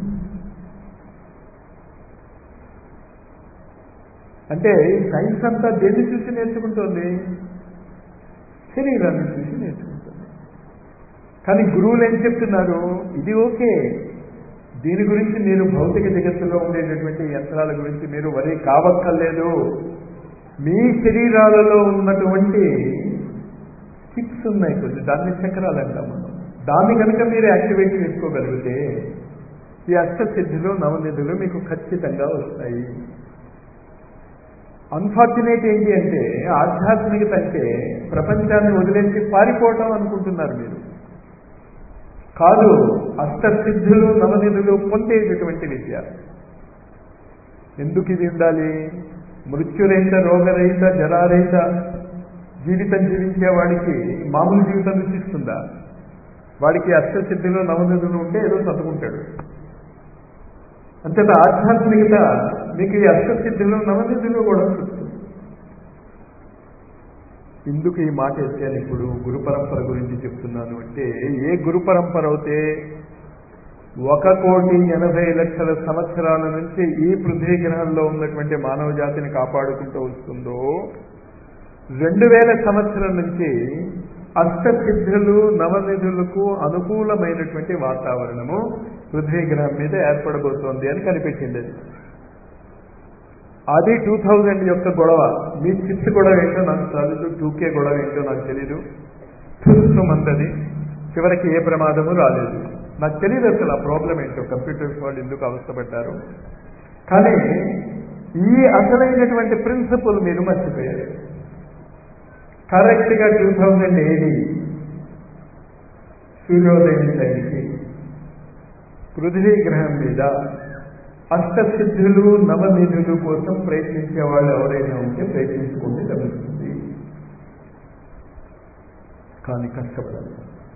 అంటే సైన్స్ అంతా దేన్ని చూసి నేర్చుకుంటుంది? శరీరాన్ని చూసి నేర్చుకుంటుంది. కానీ గురువులు ఏం చెప్తున్నారు? ఇది ఓకే, దీని గురించి మీరు భౌతిక జగత్తులో ఉండేటటువంటి యంత్రాల గురించి మీరు వరి కావక్కర్లేదు. మీ శరీరాలలో ఉన్నటువంటి చిప్స్ ఉన్నాయి కొన్ని, దాన్ని చక్రాలు అంటాం మనం. దాన్ని కనుక మీరు యాక్టివేట్ చేసుకోగలిగితే ఈ అష్టసిద్ధులు నవనిధులు మీకు ఖచ్చితంగా వస్తాయి. అన్ఫార్చునేట్ ఏంటి అంటే ఆధ్యాత్మికత అంటే ప్రపంచాన్ని వదిలేసి పారిపోవటం అనుకుంటున్నారు మీరు. కాదు, అష్టసిద్ధులు నవనిధులు పొందేటటువంటి విద్య. ఎందుకు ఇది ఉండాలి? మృత్యురహిత, రోగరహిత, జరారహిత జీవితం జీవించే వాడికి మామూలు జీవితం రుచిస్తుందా? వాడికి అష్టసిద్ధులు నవనిధులు ఉంటే ఏదో చదువుకుంటాడు. అంతేత ఆధ్యాత్మికత మీకు ఈ అష్టసిద్ధులు నవనిధులు కూడా చూస్తుంది. ఎందుకు ఈ మాట ఎత్తాను ఇప్పుడు? గురు పరంపర గురించి చెప్తున్నాను అంటే, ఏ గురు పరంపర అయితే 1,80,00,000 సంవత్సరాల నుంచి ఈ పృథ్వీ గ్రహంలో ఉన్నటువంటి మానవ జాతిని కాపాడుకుంటూ వస్తుందో, 2000 సంవత్సరం నుంచి అష్టసిద్ధులు నవనిధులకు అనుకూలమైనటువంటి వాతావరణము పృథ్వీ గ్రహం మీద ఏర్పడబోతోంది అని కనిపెట్టింది. అది 2000 యొక్క గొడవ. మీ చిప్స్ గొడవ ఏంటో నాకు తెలీదు, 2K గొడవ ఏంటో నాకు తెలీదు. చూస్తుమంతది చివరికి ఏ ప్రమాదము రాలేదు. నాకు తెలియదు అసలు ఆ ప్రాబ్లం ఏంటో, కంప్యూటర్స్ వాళ్ళు ఎందుకు అవస్థపడ్డారు. కానీ ఈ అసలైనటువంటి ప్రిన్సిపల్ మీరు మర్చిపోయారు. కరెక్ట్గా 2000 AD సూర్యోదయం టైంకి పృథ్వీ గ్రహం మీద అష్టసిద్ధులు నవనిధులు కోసం ప్రయత్నించే వాళ్ళు ఎవరైనా ఉంటే ప్రయత్నించుకుంటే లభిస్తుంది. కానీ కష్టపడాలి.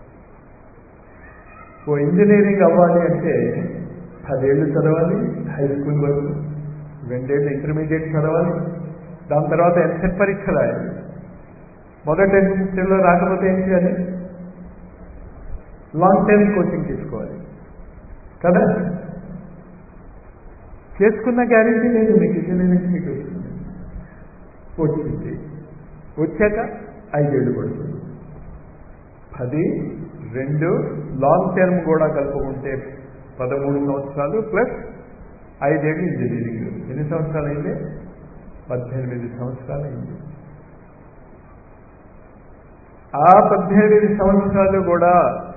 ఓ ఇంజనీరింగ్ అవ్వాలి అంటే 10 ఏళ్ళు చదవాలి, హై స్కూల్ వరకు 2 ఏళ్ళు ఇంటర్మీడియట్ చదవాలి, దాని తర్వాత ఎంసెట్ పరీక్ష రాయాలి. మొదటి ఎంసెట్లో రాకపోతే ఏం చేయాలి? లాంగ్ టైమ్ కోచింగ్ తీసుకోవాలి కదా. చేసుకున్న గ్యారెంటీ లేదు మీకు ఇంజనీరింగ్ సీట్ వస్తుంది. వచ్చింది, వచ్చాక 5 ఏళ్ళు పడుతుంది. 10, 2 లాంగ్ టర్మ్ కూడా కలుపుకుంటే 13 సంవత్సరాలు ప్లస్ 5 ఏళ్ళు ఇంజనీరింగ్. ఎన్ని సంవత్సరాలు అయింది? 18 సంవత్సరాలు అయింది. ఆ 18 సంవత్సరాలు కూడా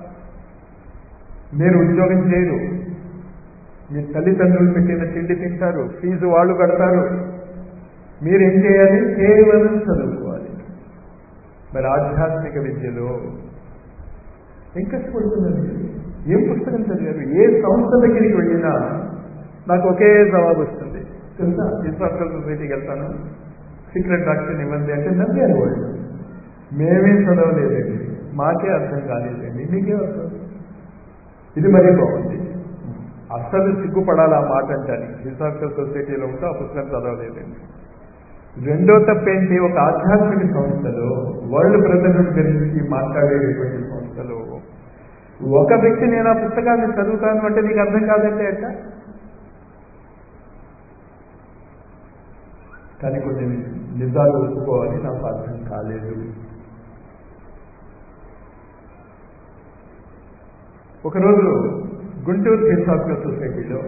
మీరు ఉద్యోగం చేయరు. మీ తల్లిదండ్రులు పెట్టిన తిండి తింటారు, ఫీజు వాళ్ళు కడతారు. మీరేం చేయాలి? కేవలం చదువుకోవాలి. మరి ఆధ్యాత్మిక విద్యలో ఏం కష్టపడుతున్నారు? ఏం పుస్తకం చదివారు? ఏ సంస్థ దగ్గరికి వెళ్ళినా నాకు ఒకే జవాబు వస్తుంది తెలుసా? హిస్టారికల్ సొసైటీకి వెళ్తాను, సీక్రెట్ డాక్టర్ని ఇవ్వండి అంటే నవ్వారు వాళ్ళు. మేమే చదవలేదండి, మాకే అర్థం కాలేదండి, మీకే అర్థం. ఇది మరీ బాగుంది. అస్సలు సిగ్గుపడాలి ఆ మాట అంటాను. హిస్టారికల్ సొసైటీలో ఉంటే ఆ పుస్తకం చదవలేదండి. రెండో తప్పేంటి? ఒక ఆధ్యాత్మిక సంస్థలో, వరల్డ్ బ్రదర్హుడ్ గురించి మాట్లాడేటువంటి సంస్థలో ఒక వ్యక్తి నేను ఆ పుస్తకాన్ని చదువుతాను అంటే నీకు అర్థం కాదంటే అట్ట. కానీ కొన్ని నిజాలు ఒప్పుకోవాలి, నాకు అర్థం కాలేదు. ఒకరోజు గుంటూరు హిస్టారికల్ సొసైటీలో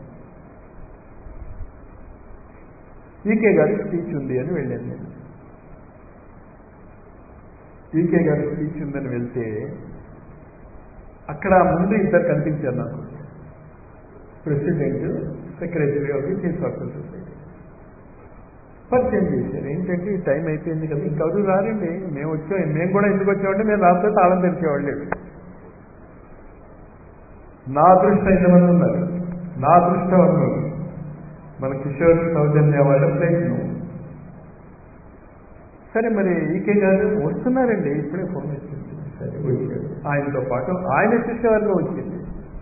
ఈకే గారి స్పీచ్ ఉంది అని వెళ్ళాను నేను. ఈకే గారి స్పీచ్ ఉందని వెళ్తే అక్కడ ముందు ఇద్దరు కనిపించారు నాకు, president, secretary of the historical society. పరిచయం చేశారు. ఏంటంటే ఈ టైం అయిపోయింది కదా, ఇంకెవరు రారండి, మేము వచ్చాం. మేము కూడా ఎందుకు వచ్చామంటే మేము రాస్తే తాళం తెరిచేవాళ్ళు. నా అదృష్టం ఎంతమంది ఉన్నారు, నా అదృష్టం అన్నారు. మన కిషోర్ సౌజన్య వాళ్ళ ప్రయత్నం. సరే మరి ఈకే గారు వస్తున్నారండి, ఇప్పుడే ఫోన్ వచ్చింది. సరే వచ్చాడు, ఆయనతో పాటు ఆయన శిష్యవర్గం వచ్చింది.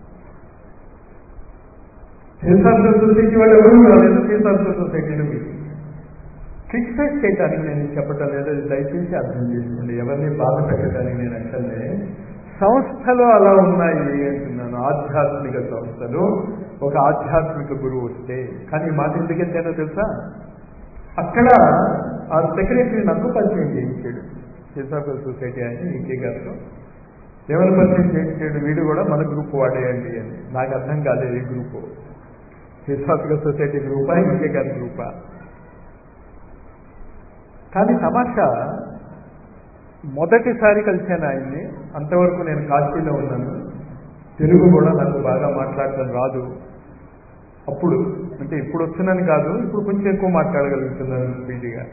శ్రీశాస్త్ర సొసైటీ వాళ్ళు ఎవరు రాలేదు. శ్రీశాస్త్ర సొసైటీలో మీకు క్రిటిసైజ్ చేయడానికి నేను చెప్పటం లేదు, దయచేసి అర్థం చేసుకోండి. ఎవరిని బాధ పెట్టడానికి నేను అక్కడనే సంస్థలు అలా ఉన్నాయి అంటున్నాను. ఆధ్యాత్మిక సంస్థలు, ఒక ఆధ్యాత్మిక గురువు వస్తే. కానీ మాట ఎందుకెంతేనో తెలుసా, అక్కడ ఆ సెక్రటరీ నాకు పరిచయం చేయించాడు. శ్రీశాస్త్ర సొసైటీ అని ఈకే గారితో ఎవరు పరిచయం చేయించాడు, వీడు కూడా మన గ్రూప్ వాడేయండి అని. నాకు అర్థం కాలేదు ఈ గ్రూపు, శ్రీశాస్త్ర సొసైటీ గ్రూపా ఈకే గారి గ్రూపా. కానీ తమాషా, మొదటిసారి కలిశాను ఆయన్ని. అంతవరకు నేను కాశీలో ఉన్నాను, తెలుగు కూడా నాకు బాగా మాట్లాడటం రాదు. అప్పుడు అంటే ఇప్పుడు వస్తున్నాను కాదు, ఇప్పుడు కొంచెం ఎక్కువ మాట్లాడగలుగుతున్నాను స్పీడ్గా.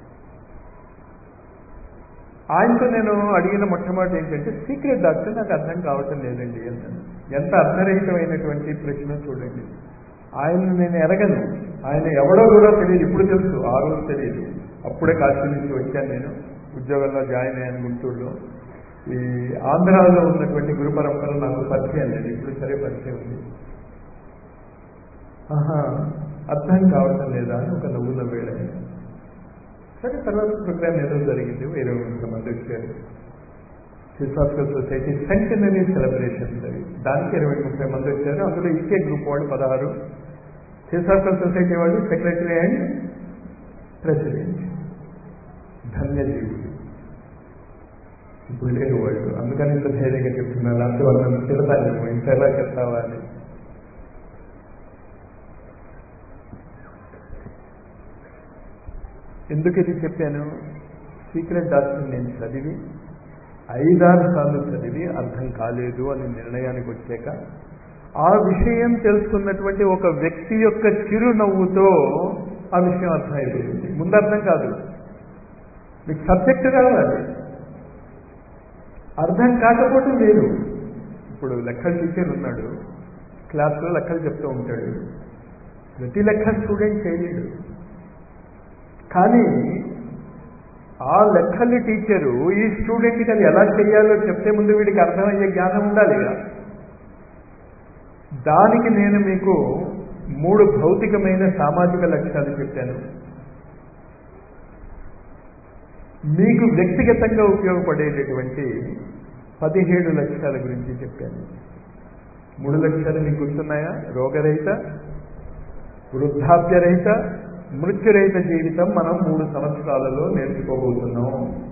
ఆయనతో నేను అడిగిన మొట్టమొదటి ఏంటంటే, సీక్రెట్ డాక్టర్ నాకు అర్థం కావటం లేదండి అన్నాను. ఎంత అర్థరహితమైనటువంటి ప్రశ్న చూడండి. ఆయన్ని నేను ఎరగను, ఆయన ఎవడో కూడా తెలియదు. ఇప్పుడు తెలుసు, ఆ రోజు తెలియదు. అప్పుడే కాశీ నుంచి వచ్చాను నేను, ఉద్యోగంలో జాయిన్ అయ్యాను గుంటూరులో. ఈ ఆంధ్రాలో ఉన్నటువంటి గురు పరంపర నాకు పరిచయం లేదు, ఇప్పుడు సరే పరిచయం ఉంది. ఆహా, అర్థం కావటం లేదా అని ఒక నవ్వు నవ్వేడు. సరే, తర్వాత ప్రోగ్రామ్ ఏదో జరిగింది, 20 మంది వచ్చారు. శ్రీశాస్త్ర సొసైటీ సెంటనరీ సెలబ్రేషన్స్ అవి, దానికి 20-30 మంది వచ్చారు. అందులో ఈకే గ్రూప్ వాళ్ళు 16, శ్రీశాస్త్ర సొసైటీ వాళ్ళు సెక్రటరీ అండ్ ప్రెసిడెంట్. ధన్యజీవుడు ఇప్పుడు లేరు వాళ్ళు, అందుకని ఇంత ధైర్యంగా చెప్తున్నారు. లేకపోతే వాళ్ళని తిడతానేమో, ఇంత ఎలా చెప్తావా అని. ఎందుకు ఇది చెప్పాను, సీక్రెట్ డాక్టర్ నేను చదివి 5-6 సార్లు చదివి అర్థం కాలేదు అని నిర్ణయానికి వచ్చాక, ఆ విషయం తెలుసుకున్నటువంటి ఒక వ్యక్తి యొక్క చిరునవ్వుతో ఆ విషయం అర్థమైపోతుంది. ముందు అర్థం కాదు, మీకు సబ్జెక్టు కావాలి, అర్థం కాకపోతే లేదు. ఇప్పుడు లెక్కల టీచర్ ఉన్నాడు, క్లాస్లో లెక్కలు చెప్తూ ఉంటాడు. ప్రతి లెక్క స్టూడెంట్ చేయలేడు, కానీ ఆ లెక్కల టీచరు ఈ స్టూడెంట్కి అది ఎలా చేయాలో చెప్తే ముందు వీడికి అర్థమయ్యే జ్ఞానం ఉండాలి కదా. దానికి నేను మీకు 3 భౌతికమైన సామాజిక లక్ష్యాలు చెప్పాను. మీకు వ్యక్తిగతంగా ఉపయోగపడేటటువంటి 17 లక్ష్యాల గురించి చెప్పాను. 3 లక్ష్యాలు మీకు గుర్తున్నాయా? రోగరహిత, వృద్ధాప్యరహిత, మృత్యురహిత జీవితం మనం 3 సంవత్సరాలలో నేర్చుకోబోతున్నాం.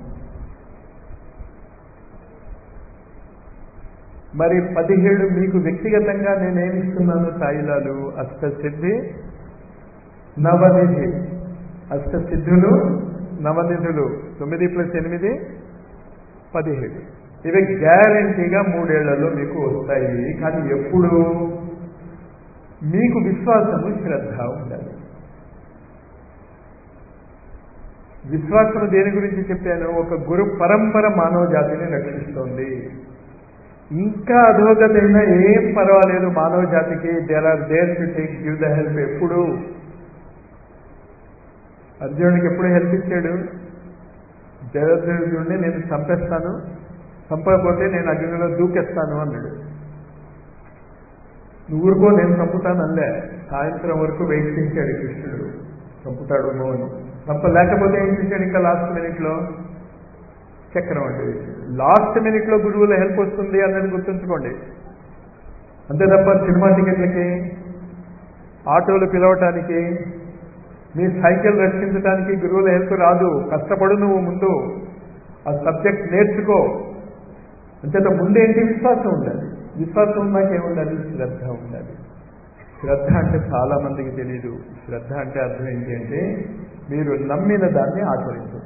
మరి 17 మీకు వ్యక్తిగతంగా నేనేమిస్తున్నాను? తాయిలాలు, అష్టసిద్ధి, నవనిధి. అష్టసిద్ధులు, నవనిధులు 9 + 8 17. ఇవి గ్యారంటీగా 3 ఏళ్లలో మీకు వస్తాయి. కానీ ఎప్పుడు? మీకు విశ్వాసము, శ్రద్ధ ఉండాలి. విశ్వాసం దేని గురించి చెప్పాను? ఒక గురు పరంపర మానవ జాతిని రక్షిస్తోంది. ఇంకా అధోగతైనా ఏం పర్వాలేదు, మానవ జాతికి there to take give the help. ఎప్పుడు అర్జునుడికి ఎప్పుడు హెల్ప్ ఇచ్చాడు? జయద్రథుడిని నేను చంపేస్తాను, చంపకపోతే నేను అగ్నిలో దూకేస్తాను అన్నాడు. నువ్వు ఊరుకో, నేను చంపుతాను అల్లే. సాయంత్రం వరకు వెయిట్ చేశాడు కృష్ణుడు, చంపుతాడు అని. చంపలేకపోతే ఏం చేశాడు? ఇంకా లాస్ట్ మినిట్లో చక్రం అంటే లాస్ట్ మినిట్లో గురువుల హెల్ప్ వస్తుంది అన్నది గుర్తుంచుకోండి. అంతే తప్ప సినిమా టికెట్లకి, ఆటోలు పిలవటానికి, మీ సైకిల్ రక్షించడానికి గురువుల హెల్ప్ రాదు. కష్టపడు, నువ్వు ముందు ఆ సబ్జెక్ట్ నేర్చుకో. అంతేత ముందేంటి? విశ్వాసం ఉండాలి. విశ్వాసం ఉన్నాకేముండాలి? శ్రద్ధ ఉండాలి. శ్రద్ధ అంటే చాలా మందికి తెలీదు. శ్రద్ధ అంటే అర్థం ఏంటి అంటే మీరు నమ్మిన దాన్ని ఆచరించడం.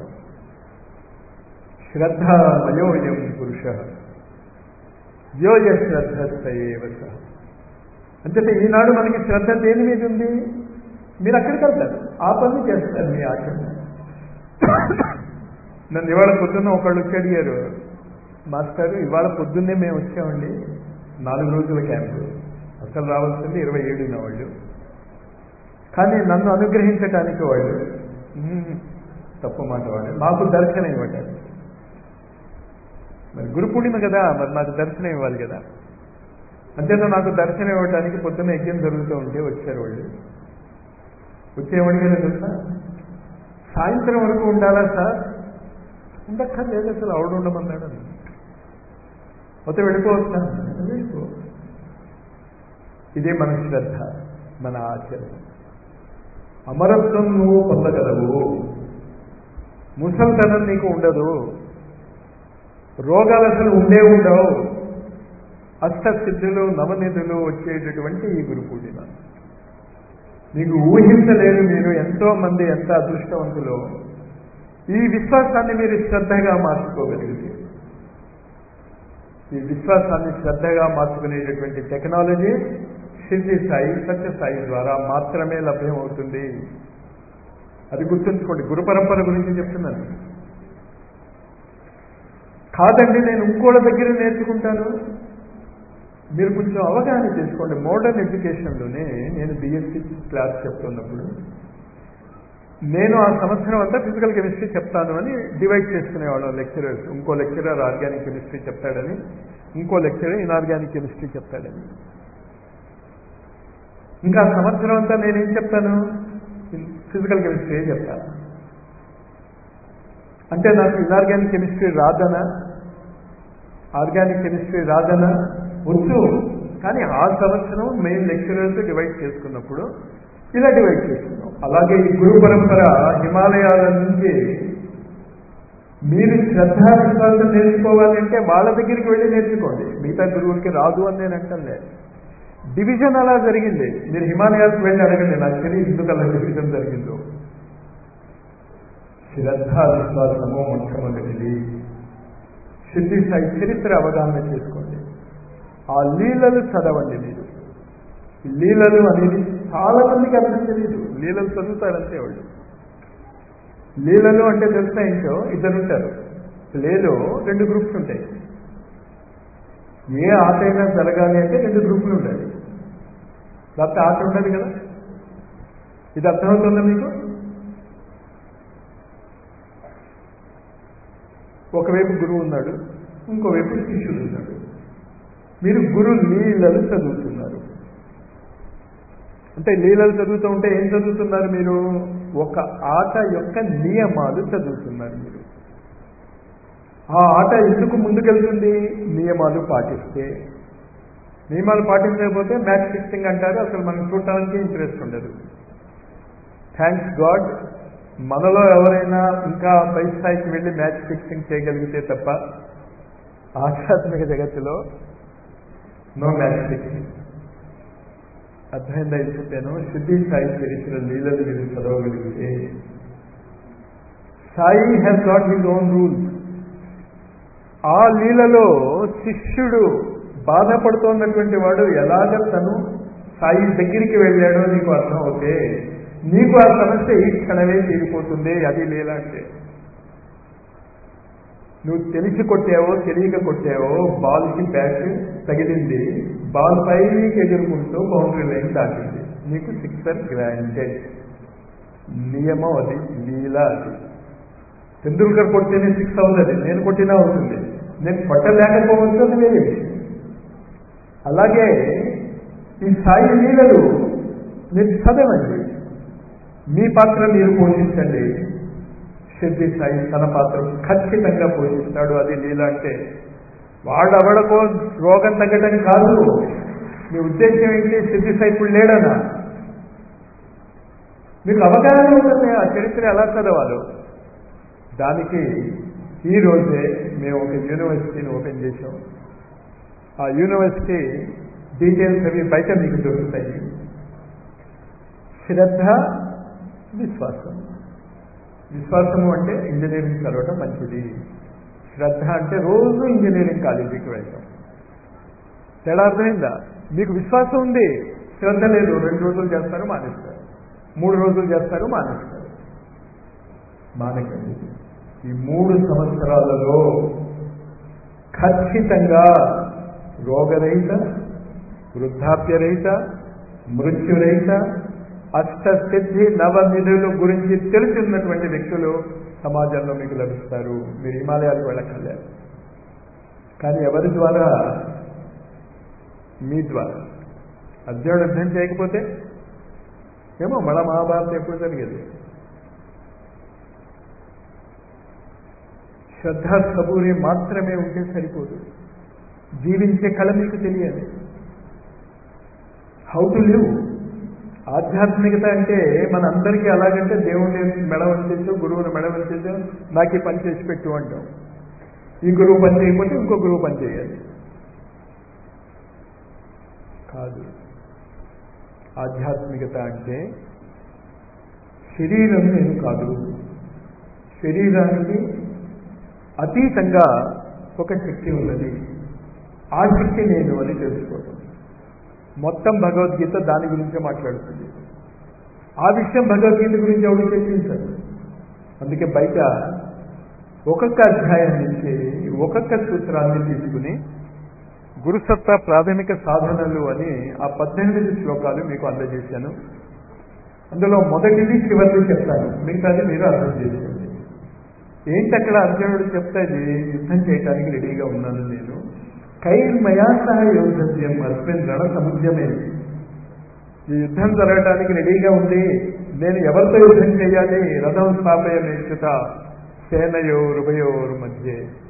శ్రద్ధమయోయం పురుష యోయ శ్రద్ధ సయేవ సహ. అంటే ఈనాడు మనకి శ్రద్ధ దేని మీద ఉంది? మీరు అక్కడికి వెళ్తారు, ఆ పని చేస్తారు మీ ఆచరణ. నన్ను ఇవాళ పొద్దున్న ఒకళ్ళు వచ్చి అడిగారు, మాస్టారు ఇవాళ పొద్దున్నే మేము వచ్చామండి 4 రోజుల క్యాంపు, అసలు రావాల్సింది 27న వాళ్ళు, కానీ నన్ను అనుగ్రహించటానికి వాళ్ళు తప్పు మాట వాడు మాకు దర్శనం ఇవ్వటారు. మరి గురు పూర్ణిమ కదా, మరి నాకు దర్శనం ఇవ్వాలి కదా. అంతేనా నాకు దర్శనం ఇవ్వడానికి పొద్దున్న యజ్ఞం జరుగుతూ ఉంటే వచ్చారు వాళ్ళు. వచ్చేవాడి కదా తెలుసా, సాయంత్రం వరకు ఉండాలా సార్? ఉండక్కర్లేదు, అసలు ఆవిడ ఉండమన్నాడు. మొత్తం వెళ్ళిపోవచ్చా? వెళ్ళిపో. ఇదే మన శ్రద్ధ, మన ఆచరణ. అమరత్వం నువ్వు పొందగలవు, ముసల్తనం నీకు ఉండదు, రోగాలు అసలు ఉండవు, అష్టసిద్ధులు నవనిధులు వచ్చేటటువంటి ఈ గురు పూర్ణిమ మీకు ఊహించలేరు. మీరు ఎంతో మంది ఎంత అదృష్టవంతులో ఈ విశ్వాసాన్ని మీరు శ్రద్ధగా మార్చుకోగలిగితే. ఈ విశ్వాసాన్ని శ్రద్ధగా మార్చుకునేటటువంటి టెక్నాలజీ షిర్డీ సాయి, సత్య సాయి ద్వారా మాత్రమే లభ్యం అవుతుంది. అది గుర్తుంచుకోండి. గురు పరంపర గురించి చెప్తున్నాను. కాదండి నేను ఇంకోళ్ళ దగ్గర నేర్చుకుంటాను, మీరు కొంచెం అవగాహన చేసుకోండి. మోడర్న్ ఎడ్యుకేషన్లోనే నేను బిఎస్సీ క్లాస్ చెప్తున్నప్పుడు నేను ఆ సంవత్సరం అంతా ఫిజికల్ కెమిస్ట్రీ చెప్తాను అని డివైడ్ చేసుకునేవాళ్ళం లెక్చరర్స్. ఇంకో లెక్చరర్ ఆర్గానిక్ కెమిస్ట్రీ చెప్తాడని, ఇంకో లెక్చరర్ ఇన్ఆర్గానిక్ కెమిస్ట్రీ చెప్తాడని. ఇంకా సంవత్సరం అంతా నేనేం చెప్తాను, ఫిజికల్ కెమిస్ట్రీ చెప్తాను. అంటే నాకు ఇన్ఆర్గానిక్ కెమిస్ట్రీ రాదనా, ఆర్గానిక్ కెమిస్ట్రీ రాదనా? వచ్చు. కానీ ఆ సంవత్సరం మెయిన్ లెక్చరర్స్ డివైడ్ చేసుకున్నప్పుడు ఇలా డివైడ్ చేసుకున్నాం. అలాగే ఈ గురు పరంపర హిమాలయాల నుంచి మీరు శ్రద్ధా విశ్వాసం నేర్చుకోవాలి అంటే వాళ్ళ దగ్గరికి వెళ్ళి నేర్చుకోండి. మిగతా గురువులకి రాదు అని నేను అంటలే. డివిజన్ అలా జరిగింది. మీరు హిమాలయాలకు వెళ్ళి అడగండి, నాకు తెలియదు ఎందుకు అలా డివిజన్ జరిగిందో. శ్రద్ధా విశ్వాసము మొట్టమొదటిది. షిర్డీ సాయి చరిత్ర అవగాహన చేసుకోండి. ఆ లీలలు చదవండి. మీరు లీలలు అనేది చాలా మందికి అర్థం తెలియదు. లీలలు చదువుతారంటే వాళ్ళు. లీలలు అంటే తెలుసా ఏంటో, ఇద్దరు ఉంటారు. ప్లేలో 2 గ్రూప్స్ ఉంటాయి. ఏ ఆట అయినా జరగాలి అంటే 2 గ్రూపులు ఉండాలి, లేకపోతే ఆట ఉండదు కదా. ఇది అర్థమవుతుందా మీకు? ఒకవైపు గురువు ఉన్నాడు, ఇంకోవైపు శిష్యుడు ఉన్నాడు. మీరు గురు లీలలు చదువుతున్నారు. అంటే లీలలు చదువుతూ ఉంటే ఏం చదువుతున్నారు మీరు? ఒక ఆట యొక్క నియమాలు చదువుతున్నారు మీరు. ఆ ఆట ఎందుకు ముందుకెళ్తుంది? నియమాలు పాటిస్తే. నియమాలు పాటించకపోతే మ్యాచ్ ఫిక్సింగ్ అంటారు. అసలు మనం చూడటానికి ఇంట్రెస్ట్ ఉండదు. థ్యాంక్స్ గాడ్ మనలో ఎవరైనా ఇంకా పై స్థాయికి వెళ్ళి మ్యాచ్ ఫిక్సింగ్ చేయగలిగితే తప్ప ఆధ్యాత్మిక జగత్తులో నో మ్యాచ్ ఫిక్సింగ్. అర్థమైందా? చెప్పాను. షిర్డీ సాయి చరిత్ర లీలలు మీరు చదవగలిగితే, Sai has got his own rules. ఆ లీలలో శిష్యుడు బాధపడుతున్నటువంటి వాడు ఎలాగ తను సాయి దగ్గరికి వెళ్ళాడో నీకు అర్థం అవుతే నీకు ఆ సమస్య ఈ క్షణమే తీరిపోతుంది. అది లీల అంటే. నువ్వు తెలిసి కొట్టావో తెలియక కొట్టావో, బాల్కి బ్యాట్ తగిలింది, బాల్ పైకి ఎగురుకుంటూ బౌండరీ లైన్ దాటింది, నీకు సిక్సర్ గ్రాంటెడ్. నియమం అది, లీల అది. తెందుల్కర్ కొడితేనే 6 అవుతుంది, నేను కొట్టినా అవుతుంది. నేను కొట్టలేకపోవచ్చు అని వేరే విషయం. అలాగే ఈ సాయి లీలలు మీరు చదవండి, మీ పాత్ర మీరు పోషించండి. షిర్డీ సాయి తన పాత్ర ఖచ్చితంగా పోషిస్తాడు. అది లీల అంటే. వాడెవడకో రోగం తగ్గటం కాదు. మీ ఉద్దేశం ఏంటి? షిర్డీ సాయి ఇప్పుడు లేడనా? మీకు అవగాహన ఉంటుంది ఆ చరిత్ర ఎలా చదవాలో. దానికి ఈ రోజే మేము ఒక యూనివర్సిటీని ఓపెన్ చేశాం. ఆ యూనివర్సిటీ డీటెయిల్స్ అవి బయట మీకు దొరుకుతాయి. శ్రద్ధ, విశ్వాసం. విశ్వాసము అంటే ఇంజనీరింగ్ చదవటం మంచిది. శ్రద్ధ అంటే రోజు ఇంజనీరింగ్ కాలేజీకి వెళ్తాం. తేడా అర్థమైందా? మీకు విశ్వాసం ఉంది, శ్రద్ధ లేదు, 2 రోజులు చేస్తారు, మానేస్తారు. 3 రోజులు చేస్తారు, మానేస్తారు. మానకండి. ఈ 3 సంవత్సరాలలో ఖచ్చితంగా రోగరహిత, వృద్ధాప్యరహిత, మృత్యురహిత, అష్టసిద్ధి నవనిధుల గురించి తెలిసి ఉన్నటువంటి వ్యక్తులు సమాజంలో మీకు లభిస్తారు. మీరు హిమాలయాలకు వెళ్ళక్కర్లేదు. కానీ ఎవరి ద్వారా? మీ ద్వారా. అర్జునుడు యుద్ధం చేయకపోతే ఏమో మన మహాభారతం ఎప్పుడు జరిగేది. శ్రద్ధ సబూరి మాత్రమే ఉంటే సరిపోదు. జీవించే కళ మీకు తెలియాలి. How to live. ఆధ్యాత్మికత అంటే మనందరికీ అలాగంటే దేవుణ్ణి మెడ వంచేసు, గురువుని మెడ వంచేసు, నాకు ఈ పని చేసి పెట్టు అంటాం. ఈ గురువు పని చేయకపోతే ఇంకో గురువు పని చేయాలి. కాదు. ఆధ్యాత్మికత అంటే శరీరం నేను కాదు, శరీరానికి అతీతంగా ఒక శక్తి ఉన్నది, ఆ శక్తి నేను అని తెలుసుకోవడం. మొత్తం భగవద్గీత దాని గురించే మాట్లాడుతుంది. ఆ విషయం భగవద్గీత గురించి ఎవరు చర్చించారు. అందుకే బయట ఒక్కొక్క అధ్యాయం నుంచి ఒక్కొక్క సూత్రాన్ని తీసుకుని గురుసత్తా ప్రాథమిక సాధనలు అని ఆ 18 శ్లోకాలు మీకు అందజేశాను. అందులో మొదటిది చివరిది చెప్తాను, మిగతాది మీరు అర్థం చేసుకోండి. ఏంటి అక్కడ అర్జునుడు చెప్తాది? యుద్ధం చేయడానికి రెడీగా ఉన్నాను నేను. కైర్మయా సహ యోధవ్యం అస్మిన్ రణ సముద్యమే. ఈ యుద్ధం జరగడానికి రెడీగా ఉంది. నేను ఎవరితో యుద్ధం చేయాలి? రథం స్థాపయమేక్షత సేనయోరుభయోరు మధ్య.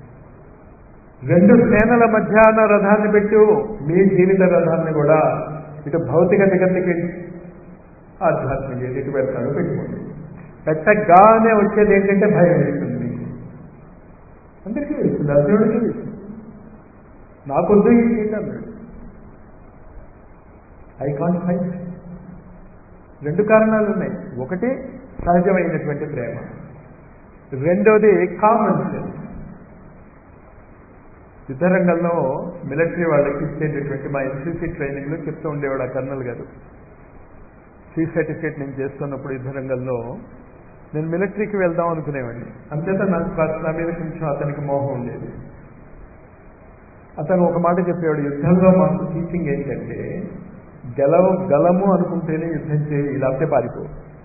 2 సేనల మధ్యాహ్న రథాన్ని పెట్టు. మీ జీవిత రథాన్ని కూడా ఇటు భౌతిక జగత్తుకి, ఆధ్యాత్మిక ఎటు పెడతాడో పెట్టుకోండి. పెట్టగానే వచ్చేది ఏంటంటే భయం వేస్తుంది మీకు. అందరికీ వేస్తుంది, అర్జునుడికి వేస్తుంది. నాకొద్దు ఈ సీట్ అన్నాడు. I can't fight. 2 కారణాలు ఉన్నాయి. ఒకటి సహజమైనటువంటి ప్రేమ, రెండోది కామన్ సెన్స్. యుద్ధ రంగంలో మిలిటరీ వాళ్ళకి ఇచ్చేటటువంటి మా ఎన్సీసీ ట్రైనింగ్లో చెప్తూ ఉండేవాడు ఆ కర్నల్ గారు. సి సర్టిఫికేట్ నేను చేస్తున్నప్పుడు యుద్ధ రంగంలో నేను మిలిటరీకి వెళ్దాం అనుకునేవాడిని. అంతేత నా మీద కొంచెం అతనికి మోహం ఉండేది. అతను ఒక మాట చెప్పేవాడు, యుద్ధంలో మాకు టీచింగ్ ఏంటంటే గలము అనుకుంటేనే యుద్ధం చేయి, లేకపోతే పారిపో.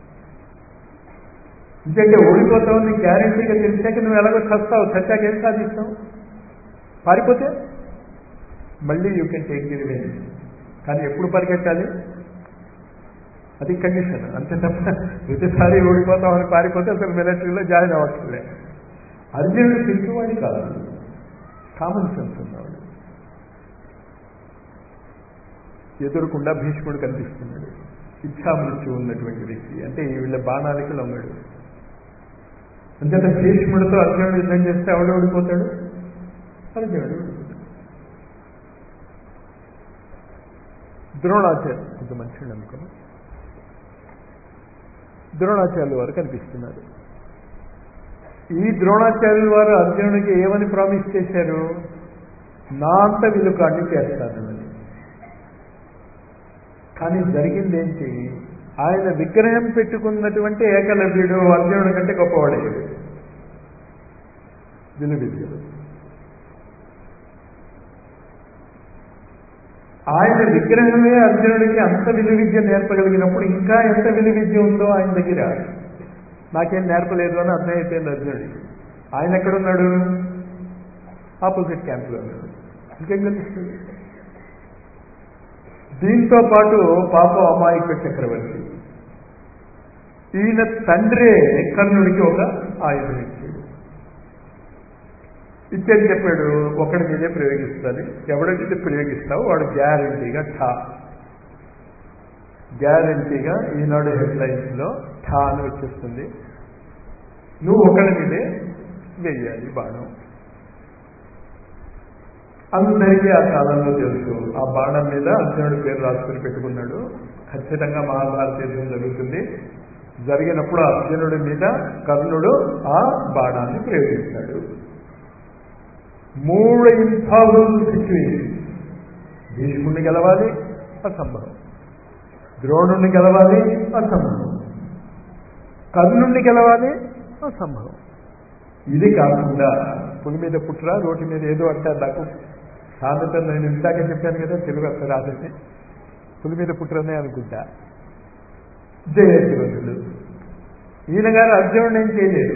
ఎందుకంటే ఓడిపోతావు నీకు గ్యారెంటీగా తెలిసాక నువ్వు ఎలాగో చస్తావు, చచ్చాక ఏం సాధిస్తావు? పారిపోతే మళ్ళీ you can take the revenge. కానీ ఎప్పుడు పరిగెట్టాలి? అది కండిషన్. అంతే తప్ప ప్రతిసారి ఓడిపోతామని పారిపోతే అసలు మిలిటరీలో జాయిన్ అవ్వట్లే. అర్జునుడు పిలిచేవాడి కాదు, కామన్ సెన్స్ ఉన్నవాడు. ఎదురుకుండా భీష్ముడు కనిపిస్తున్నాడు, ఇచ్ఛామృత్యు ఉన్నటువంటి వ్యక్తి. అంటే వీళ్ళ బాణాలకి లొంగడు. అంతేత భీష్ముడితో అర్జునుడు యుద్ధం చేస్తే ఎవడు ఓడిపోతాడు? అర్జునుడు ఓడిపోతాడు. ద్రోణాచార్య కొంత మంచిగా అనుకున్నాం. ద్రోణాచార్యుల వారు కనిపిస్తున్నారు. ఈ ద్రోణాచార్యుల వారు అర్జునుడికి ఏమని ప్రామిస్ చేశారు? నా అంత విలుకాన్ని చేస్తాను అని. కానీ జరిగిందేంటి? ఆయన విగ్రహం పెట్టుకున్నటువంటి ఏకలవ్యుడు అర్జునుడి కంటే గొప్పవాడయ్యాడు విలువిద్యలు. ఆయన విగ్రహమే అర్జునుడికి అంత విలువిద్య నేర్పగలిగినప్పుడు ఇంకా ఎంత విలువిద్య ఉందో ఆయన దగ్గర. నాకేం నేర్పలేదు అని అర్థమైపోయింది అర్జునుడికి. ఆయన ఎక్కడున్నాడు? ఆపోజిట్ క్యాంప్లో ఉన్నాడు. ఇంకేం కనిపిస్తుంది? దీంతో పాటు పాపం అమాయక చక్రవర్తి, ఈయన తండ్రే కర్ణుడికి ఒక ఆయుధం ఇచ్చాడు. ఇచ్చేది చెప్పాడు, ఒకడి మీదే ప్రయోగిస్తాను, ఎవడైతే ప్రయోగిస్తావో వాడు గ్యారంటీగా గ్యారంటీగా ఈనాడు హెడ్లైన్స్లో ఠా అని వచ్చేస్తుంది. నువ్వు ఒకడి మీదే వేయాలి బాణం. అందరికీ ఆ కాలంలో తెలుసు. ఆ బాణం మీద అర్జునుడి పేరు రాసుకుని పెట్టుకున్నాడు. ఖచ్చితంగా మహాభారత యుద్ధం జరుగుతుంది. జరిగినప్పుడు అర్జునుడి మీద కర్ణుడు ఆ బాణాన్ని ప్రయోగిస్తాడు. 3 ఇంపాసిబుల్ సిచ్యువేషన్. భీష్ముడిని గెలవాలి, అసంభవం. ద్రోణుడిని గెలవాలి, అసంభవం. కర్ణుణ్ణి గెలవాలి అసంభవం. ఇది కాకుండా పులి మీద పుట్రా రోటి మీద ఏదో అంటారు. నాకు సామెత నేను ఇందాక చెప్పాను కదా, తెలుగు అసలు రాదని. పులి మీద పుట్రనే అనుకుంటా. జయద్రథుడు ఈయన గారు అర్జునుడు ఏం చేయలేదు.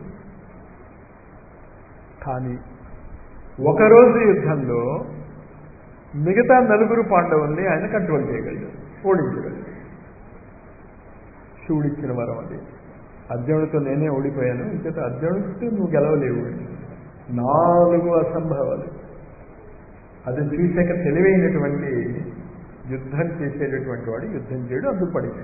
కానీ ఒకరోజు యుద్ధంలో మిగతా 4 పాండవుల్ని ఆయన కంట్రోల్ చేయగలడు, ఓడించగలడు. శివుడిచ్చిన వరం అది. అర్జునుడితో నేనే ఓడిపోయాను, ఇంకైతే అర్జునుడితో నువ్వు గెలవలేవు. 4 అసంభవాలు. అది చూశాక తెలివైనటువంటి యుద్ధం చేసేటటువంటి వాడు యుద్ధం చేయడు, అందుకు పడింది.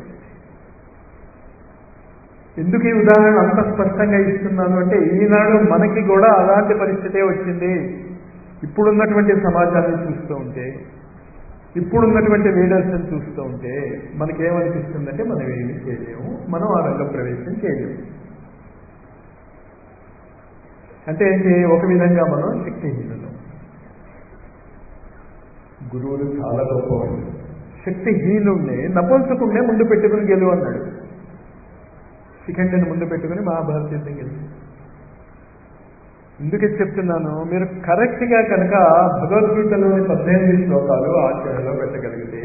ఎందుకు ఈ ఉదాహరణ అంత స్పష్టంగా ఇస్తున్నాను అంటే, ఈనాడు మనకి కూడా అలాంటి పరిస్థితే వచ్చింది. ఇప్పుడున్నటువంటి సమాజాన్ని చూస్తూ ఉంటే, ఇప్పుడున్నటువంటి లీడర్స్ని చూస్తూ ఉంటే మనకేమనిపిస్తుందంటే మనం ఏమీ చేయలేము, మనం ఆ రంగ ప్రవేశం చేయలేము. అంటే ఏంటి, ఒక విధంగా మనం శక్తిహీనులు. గురువులు చాలా గొప్పవాళ్ళు. శక్తిహీనుణ్ణి నపుంసకుణ్ణే ముందు పెట్టుకుని గెలువు అన్నాడు. శిఖండిని ముందు పెట్టుకుని మహాభారత యుద్ధం గెలువు. ఎందుకు చెప్తున్నాను, మీరు కరెక్ట్గా కనుక భగవద్గీతలోని 18 శ్లోకాలు ఆచరణలో పెట్టగలిగితే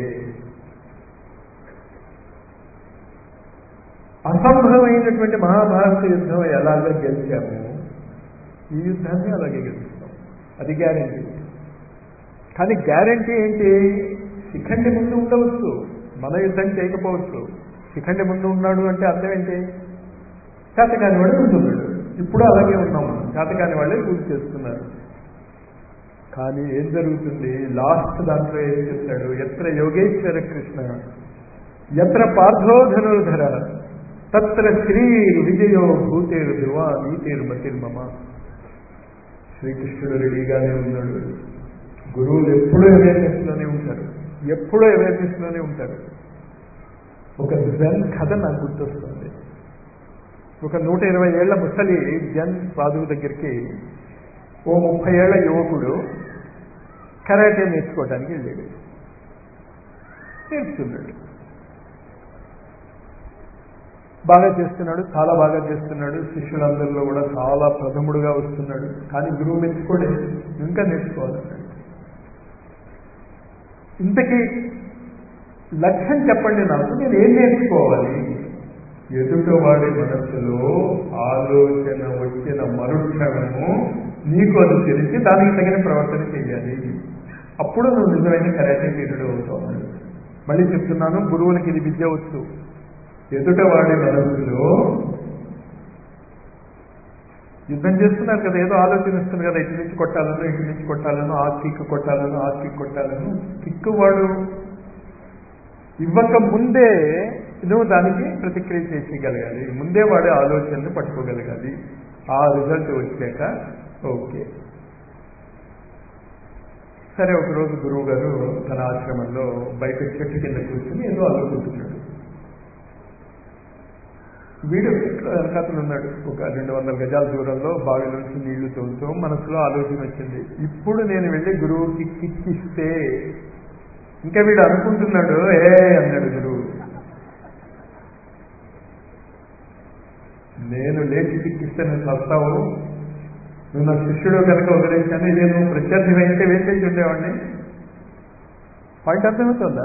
అసంభవమైనటువంటి మహాభారత యుద్ధం ఎలాగో గెలిచాము, ఈ యుద్ధాన్ని అలాగే గెలుస్తాం. అది గ్యారెంటీ. కానీ గ్యారెంటీ ఏంటి, శిఖండి ముందు ఉండవచ్చు, మన యుద్ధం చేయకపోవచ్చు. శిఖండి ముందు ఉన్నాడు అంటే అర్థం ఏంటి, చేతకాని వాడు ముందున్నాడు. ఇప్పుడు అలాగే ఉన్నాము, చేతకాని వాళ్ళే పూజ చేస్తున్నారు. కానీ ఏం జరుగుతుంది, లాస్ట్ దాంట్లో ఏం చెప్తాడు, ఎత్ర యోగేశ్వర కృష్ణ ఎత్ర పార్థో ధనుర్ధర తత్ర శ్రీ విజయో భూతేరు ధ్రువ నీతేరు మతిర్మమ. శ్రీకృష్ణుడు రెడీగానే ఉన్నాడు. గురువులు ఎప్పుడూ అవేర్నెస్లోనే ఉంటారు, ఎప్పుడూ అవేర్నెస్లోనే ఉంటారు. ఒక జన్ కథ నాకు గుర్తొస్తుంది. ఒక 120 ఏళ్ల ముసలి జన్ సాధువు దగ్గరికి ఓ 30 ఏళ్ల యువకుడు కరాటే నేర్చుకోవడానికి వెళ్ళాడు. నేర్చుకున్నాడు, బాగా చేస్తున్నాడు, చాలా బాగా చేస్తున్నాడు. శిష్యులందరిలో కూడా చాలా ప్రథముడుగా వస్తున్నాడు. కానీ గురువు మెచ్చుకోలేదు, ఇంకా నేర్చుకోవాలన్నాడు. ఇంతకీ లక్ష్యం చెప్పండి నాకు, నేను ఏం నేర్చుకోవాలి? ఎదుటివాడి మనస్సులో ఆలోచన వచ్చిన మరుక్షణము నీకు అది తెలిసి దానికి తగిన ప్రవర్తన చేయాలి. అప్పుడు నువ్వు నిజమైన కరాటే వీరుడు అవుతావు. మళ్ళీ చెప్తున్నాను, గురువులకి ఇది విద్య వచ్చు. ఎదుటివాడి మనస్సులో యుద్ధం చేస్తున్నారు కదా, ఏదో ఆలోచనిస్తుంది కదా, ఇటు నుంచి కొట్టాలను, ఇటు నుంచి కొట్టాలను, ఆ కిక్కు కొట్టాలను, ఆ కిక్ కొట్టాలను. కిక్కు వాడు ఇవ్వక ముందే నువ్వు దానికి ప్రతిక్రియ చేసేయగలగాలి. ముందే వాడే ఆలోచనను పట్టుకోగలగాలి. ఆ రిజల్ట్ వచ్చాక ఓకే. సరే, ఒకరోజు గురువు గారు తన ఆశ్రమంలో బయట చెట్టు కింద కూర్చొని ఏదో ఆలోచిస్తున్నాడు. వీడు వెనకాతలు ఉన్నాడు. ఒక 200 గజాల దూరంలో బావి నుంచి నీళ్లు తోలుతూ మనసులో ఆలోచన వచ్చింది, ఇప్పుడు నేను వెళ్ళి గురువుకి కిక్కిస్తే. ఇంకా వీడు అనుకుంటున్నాడు, అన్నాడు గురువు, నేను లేచి కిక్కిస్తే నువ్వు చస్తావు, నువ్వు నా శిష్యుడు కనుక వదిలేశాను, ఇదే నువ్వు ప్రత్యర్థి అయితే వేసేసి ఉండేవాడిని. పాయింట్ అర్థమవుతుందా?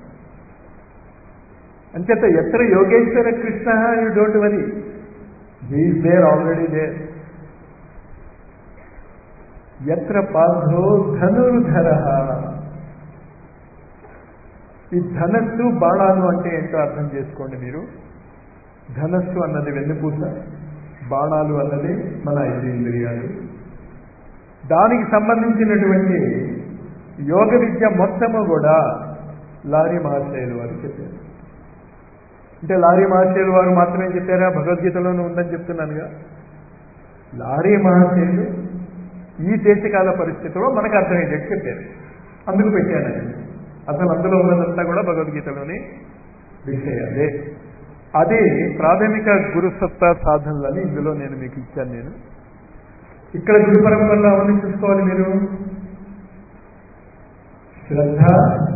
అంచేత ఎత్ర Yogeshwara Krishna you don't worry, he is there, already there. ఎత్ర పార్థో ధనుర్ధర. ఈ ధనస్సు బాణాలు అంటే ఏంటో అర్థం చేసుకోండి మీరు. ధనస్సు అన్నది వెన్నుపూస, బాణాలు అన్నది మన 5 ఇంద్రియాలు. దానికి సంబంధించినటువంటి యోగ విద్య మొత్తము కూడా లారీ మహాశయులు వారు చెప్పారు. అంటే లారీ మహాశయులు వారు మాత్రమే చెప్పారా? భగవద్గీతలోనే ఉందని చెప్తున్నానుగా. లారీ మహాశయులు ఈ దేశకాల పరిస్థితిలో మనకు అర్థమయ్యేటట్టు చెప్పారు, అందుకు పెట్టాను. అసలు అందులో ఉన్నదంతా కూడా భగవద్గీతలోని విషయాలే. అది ప్రాథమిక గురుసత్తా సాధనలని ఇందులో నేను మీకు ఇచ్చాను. నేను ఇక్కడ గురు పరంపరలో అవన్నీ చూసుకోవాలి మీరు. శ్రద్ధ,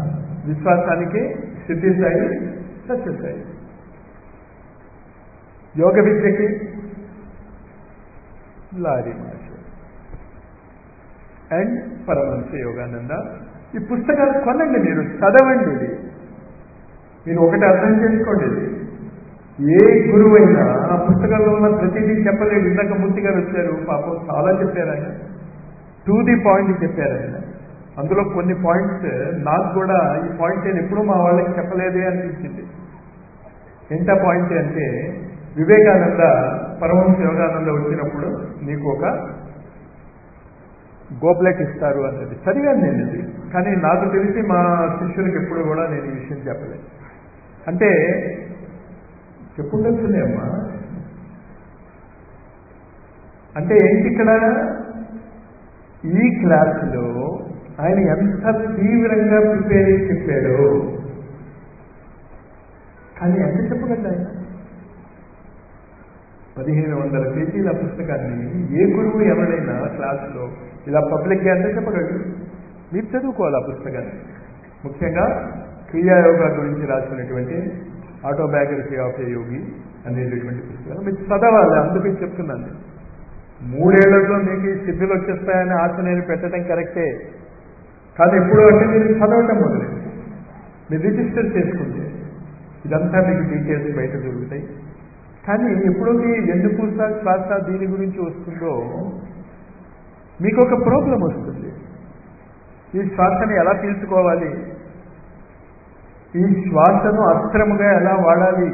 విశ్వాసానికి సిద్ధిస్తాయి, సత్యస్తాయి. యోగ విద్యకి లారీ మాస్టర్ అండ్ పరమహంస యోగానంద. ఈ పుస్తకాలు కొనండి, మీరు చదవండి. ఇది మీరు ఒకటి అర్థం చేసుకోండి, ఇది ఏ గురువైనా ఆ పుస్తకంలో ఉన్న ప్రతిదీ చెప్పలేడు. ఇందాక మూర్తి గారు వచ్చారు, పాపం చాలా చెప్పారు ఆయన, టు ది పాయింట్ చెప్పారు ఆయన. అందులో కొన్ని పాయింట్స్ నాకు కూడా ఈ పాయింట్ నేను ఎప్పుడూ మా వాళ్ళకి చెప్పలేదే అనిపించింది. ఎంత పాయింట్ అంటే, వివేకానంద పరమహంస యోగానంద వచ్చినప్పుడు నీకు ఒక గోబ్లెట్ ఇస్తారు అన్నది చదివాను నేను ఇది. కానీ నాకు తెలిసి మా శిష్యులకు ఎప్పుడు కూడా నేను ఈ విషయం చెప్పలేదు. అంటే చెప్పుండొచ్చునే అమ్మా. అంటే ఏంటి ఇక్కడ, ఈ క్లాసులో ఆయన ఎంత తీవ్రంగా ప్రిపేర్ అయ్యి చెప్పాడో, కానీ ఎంత చెప్పగలడు ఆయన? 1500 పేజీల పుస్తకాన్ని ఏ గురువు ఎవరైనా క్లాసులో ఇలా పబ్లిక్గా ఎంత చెప్పగలడు? మీరు చదువుకోవాలి ఆ పుస్తకాన్ని. ముఖ్యంగా క్రియాయోగా గురించి రాసినటువంటి ఆటోబయోగ్రఫీ ఆఫ్ ఏ యోగి అనేటటువంటి పుస్తకం మీరు చదవాలి. అందుకే చెప్తున్నాను, 3 ఏళ్లలో మీకు ఈ సిద్ధులు వచ్చేస్తాయని ఆశ నేను పెట్టడం కరెక్టే. కానీ ఎప్పుడు అంటే మీరు చదవటం మొదలైంది, మీరు రిజిస్టర్ చేసుకుంటే ఇదంతా మీకు డీటెయిల్స్ బయట దొరుకుతాయి. కానీ ఎప్పుడైతే ఎందుకు శ్వాస దీని గురించి వస్తుందో మీకు ఒక ప్రాబ్లం వస్తుంది. ఈ శ్వాసని ఎలా పీల్చుకోవాలి, ఈ శ్వాసను అస్త్రముగా ఎలా వాడాలి,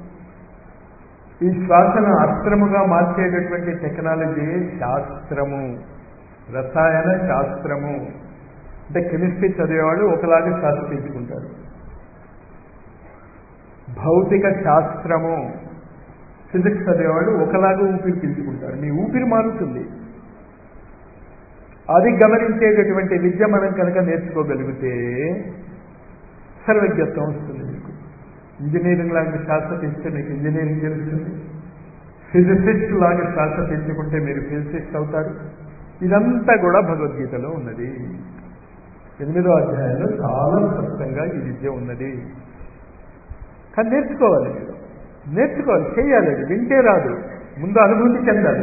ఈ శ్వాసను అస్త్రముగా మార్చేటటువంటి టెక్నాలజీ శాస్త్రము, రసాయన శాస్త్రము. అంటే కెమిస్ట్రీ చదివేవాళ్ళు ఒకలాగా శ్వాస పీల్చుకుంటారు, భౌతిక శాస్త్రము ఫిజిక్స్ చదివేవాళ్ళు ఒకలాగా ఊపిరి పీల్చుకుంటారు. మీ ఊపిరి మారుతుంది. అది గమనించేటటువంటి విద్య మనం కనుక నేర్చుకోగలిగితే సర్వజ్ఞత్వం వస్తుంది మీకు. ఇంజనీరింగ్ లాంటి శ్వాస పీల్చితే మీకు ఇంజనీరింగ్ తెలుస్తుంది, ఫిజిసిస్ట్ లాగా శ్వాస పీల్చుకుంటే మీరు ఫిజిసిస్ట్ అవుతారు. ఇదంతా కూడా భగవద్గీతలో ఉన్నది. 8వ అధ్యాయంలో చాలా స్పష్టంగా ఈ విద్య ఉన్నది. కానీ నేర్చుకోవాలి, మీరు నేర్చుకోవాలి, చేయాలి. అది వింటే రాదు, ముందు అనుభూతి చెందాలి.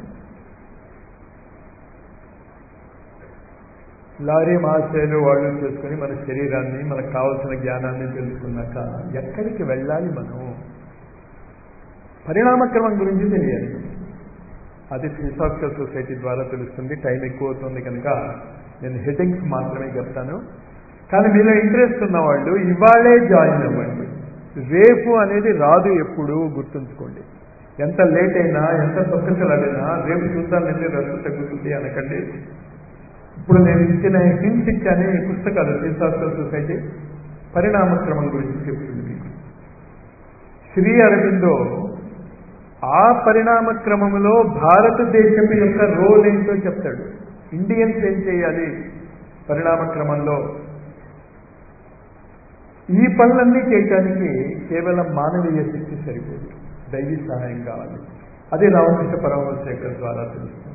లారీ మహాశయులు వాళ్ళు చేసుకుని మన శరీరాన్ని, మనకు కావలసిన జ్ఞానాన్ని తెలుసుకున్నాక ఎక్కడికి వెళ్ళాలి? మనం పరిణామక్రమం గురించి తెలియాలి. అది ఫిలాసాఫికల్ సొసైటీ ద్వారా తెలుస్తుంది. టైం ఎక్కువ అవుతుంది కనుక నేను హెడ్డింగ్స్ మాత్రమే చెప్తాను. కానీ మీలో ఇంట్రెస్ట్ ఉన్న వాళ్ళు ఇవాళే జాయిన్ అవ్వండి. రేపు అనేది రాదు, ఎప్పుడు గుర్తుంచుకోండి. ఎంత లేట్ అయినా, ఎంత తొక్కసలాడినా రేపు చూద్దాం అంటే రద్దు తగ్గుతుంది అనకండి. ఇప్పుడు నేను ఇచ్చిన హింట్స్ ఇచ్చానే ఈ పుస్తకాలు, ఫిలాసాఫికల్ సొసైటీ పరిణామక్రమం గురించి చెప్తుంది మీకు. శ్రీ అరవిందో ఆ పరిణామక్రమంలో భారతదేశం యొక్క రోల్ ఏంటో చెప్తాడు. ఇండియన్స్ ఏం చేయాలి పరిణామక్రమంలో. ఈ పనులన్నీ చేయటానికి కేవలం మానవీయ శక్తి సరిపోదు, దైవీ సహాయం కావాలి. అది రామకృష్ణ పరమహంస ద్వారా తెలుస్తుంది.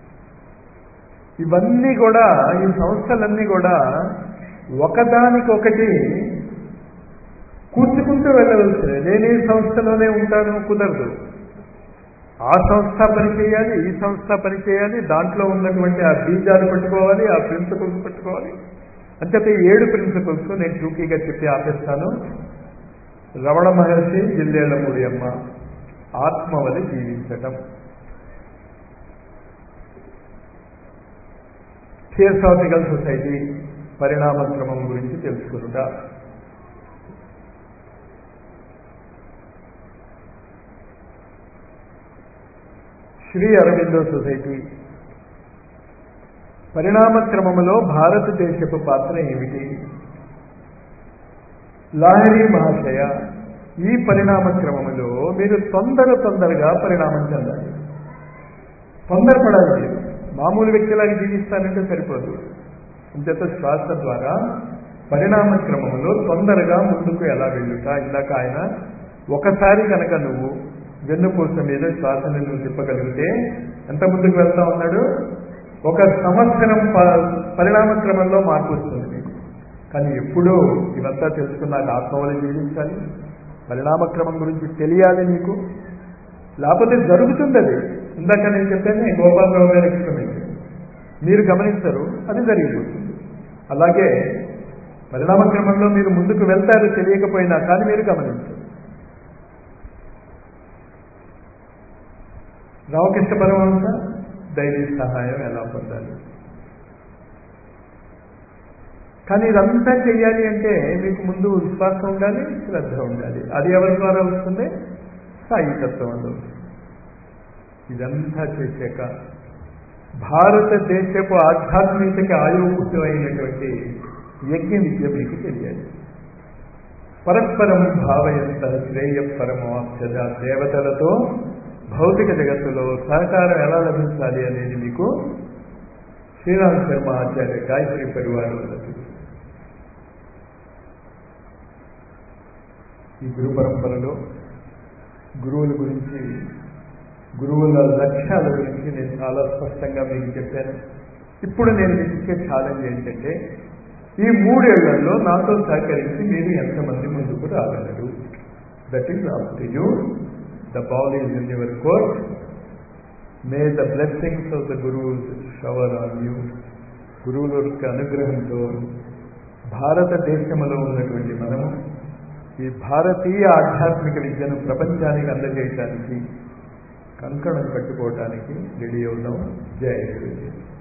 ఇవన్నీ కూడా, ఈ సంస్థలన్నీ కూడా ఒకదానికొకటి కూర్చుకుంటూ వెళ్ళవలసినవి. నేను ఈ సంస్థలోనే ఉంటాను కుదరదు. ఆ సంస్థ పని చేయాలి, ఈ సంస్థ పని చేయాలి, దాంట్లో ఉన్నటువంటి ఆ బీజాలు పట్టుకోవాలి, ఆ ప్రిన్సిపల్స్ పట్టుకోవాలి. అంతేతే 7 ప్రిన్సిపల్స్ నేను టూకీగా చెప్పి ఆపేస్తాను. రమణ మహర్షి, జిల్లేళ్లమూడి అమ్మ, ఆత్మవలి జీవించటం. థియోసాఫికల్ సొసైటీ పరిణామక్రమం గురించి తెలుసుకునుట. శ్రీ అరవిందో సొసైటీ పరిణామక్రమంలో భారతదేశపు పాత్ర ఏమిటి? లాహిరి మహాశయ, ఈ పరిణామక్రమంలో మీరు తొందరగా పరిణామం చెందాలి. తొందరపడాలి. మీరు మామూలు వ్యక్తిలాగా జీవిస్తానంటే సరిపోదు. అంచేత శ్వాస ద్వారా పరిణామక్రమంలో తొందరగా ముందుకు ఎలా వెళ్ళుట. ఇందాక ఆయన ఒకసారి కనుక నువ్వు వెన్నుపూస మీద శ్వాసని నువ్వు తిప్పగలిగితే ఎంత ముందుకు వెళ్తా ఉన్నాడు? 1 సంవత్సరం పరిణామక్రమంలో మార్పు వస్తుంది మీకు. కానీ ఎప్పుడూ ఇవంతా తెలుసుకున్నాక ఆత్మవలి జీవించాలి, పరిణామక్రమం గురించి తెలియాలి మీకు. లేకపోతే జరుగుతుంది అది. ఇందాక నేను చెప్పాను గోపాలరావు గారి ఎక్స్పెరిమెంట్, మీరు గమనించరు, అది జరిగిపోతుంది. అలాగే పరిణామ క్రమంలో మీరు ముందుకు వెళ్తారు తెలియకపోయినా, కానీ మీరు గమనించరు. రామకృష్ణ పరమహంస దైవీ సహాయం ఎలా పొందాలి? కానీ ఇదంతా చెయ్యాలి అంటే మీకు ముందు విశ్వాసం ఉండాలి, శ్రద్ధ ఉండాలి. అది ఎవరి ద్వారా వస్తుంది? సాయి తత్వంలో. ఇదంతా చేశాక భారతదేశపు ఆధ్యాత్మికతకి ఆయువుపుట్టు అయినటువంటి యజ్ఞ విద్య మీకు తెలియాలి. పరస్పరం భావయంత శ్రేయ పరమాప్యద, దేవతలతో భౌతిక జగత్తులో సహకారం ఎలా లభించాలి అనేది మీకు శ్రీరామ్ శర్మ ఆచార్య గాయత్రి పరివారం వల్ల తెలుసు. ఈ గురు పరంపరలో గురువుల గురించి, గురువుల లక్ష్యాల గురించి నేను చాలా స్పష్టంగా మీకు చెప్పాను. ఇప్పుడు నేను మీకు ఇచ్చే ఛాలెంజ్ ఏంటంటే, ఈ 3 ఏళ్లలో నాతో సహకరించి మీరు ఎంతమంది ముందుకు రాగలరు? That is up to you. The ball is in your court. May the blessings of the gurus shower on you. గురువుల యొక్క అనుగ్రహంతో భారతదేశంలో ఉన్నటువంటి మనము ఈ భారతీయ ఆధ్యాత్మిక విద్యను ప్రపంచానికి అందజేయటానికి, కంకణం కట్టుకోవటానికి రెడీ అవుదాం. జై గురుదేవ్.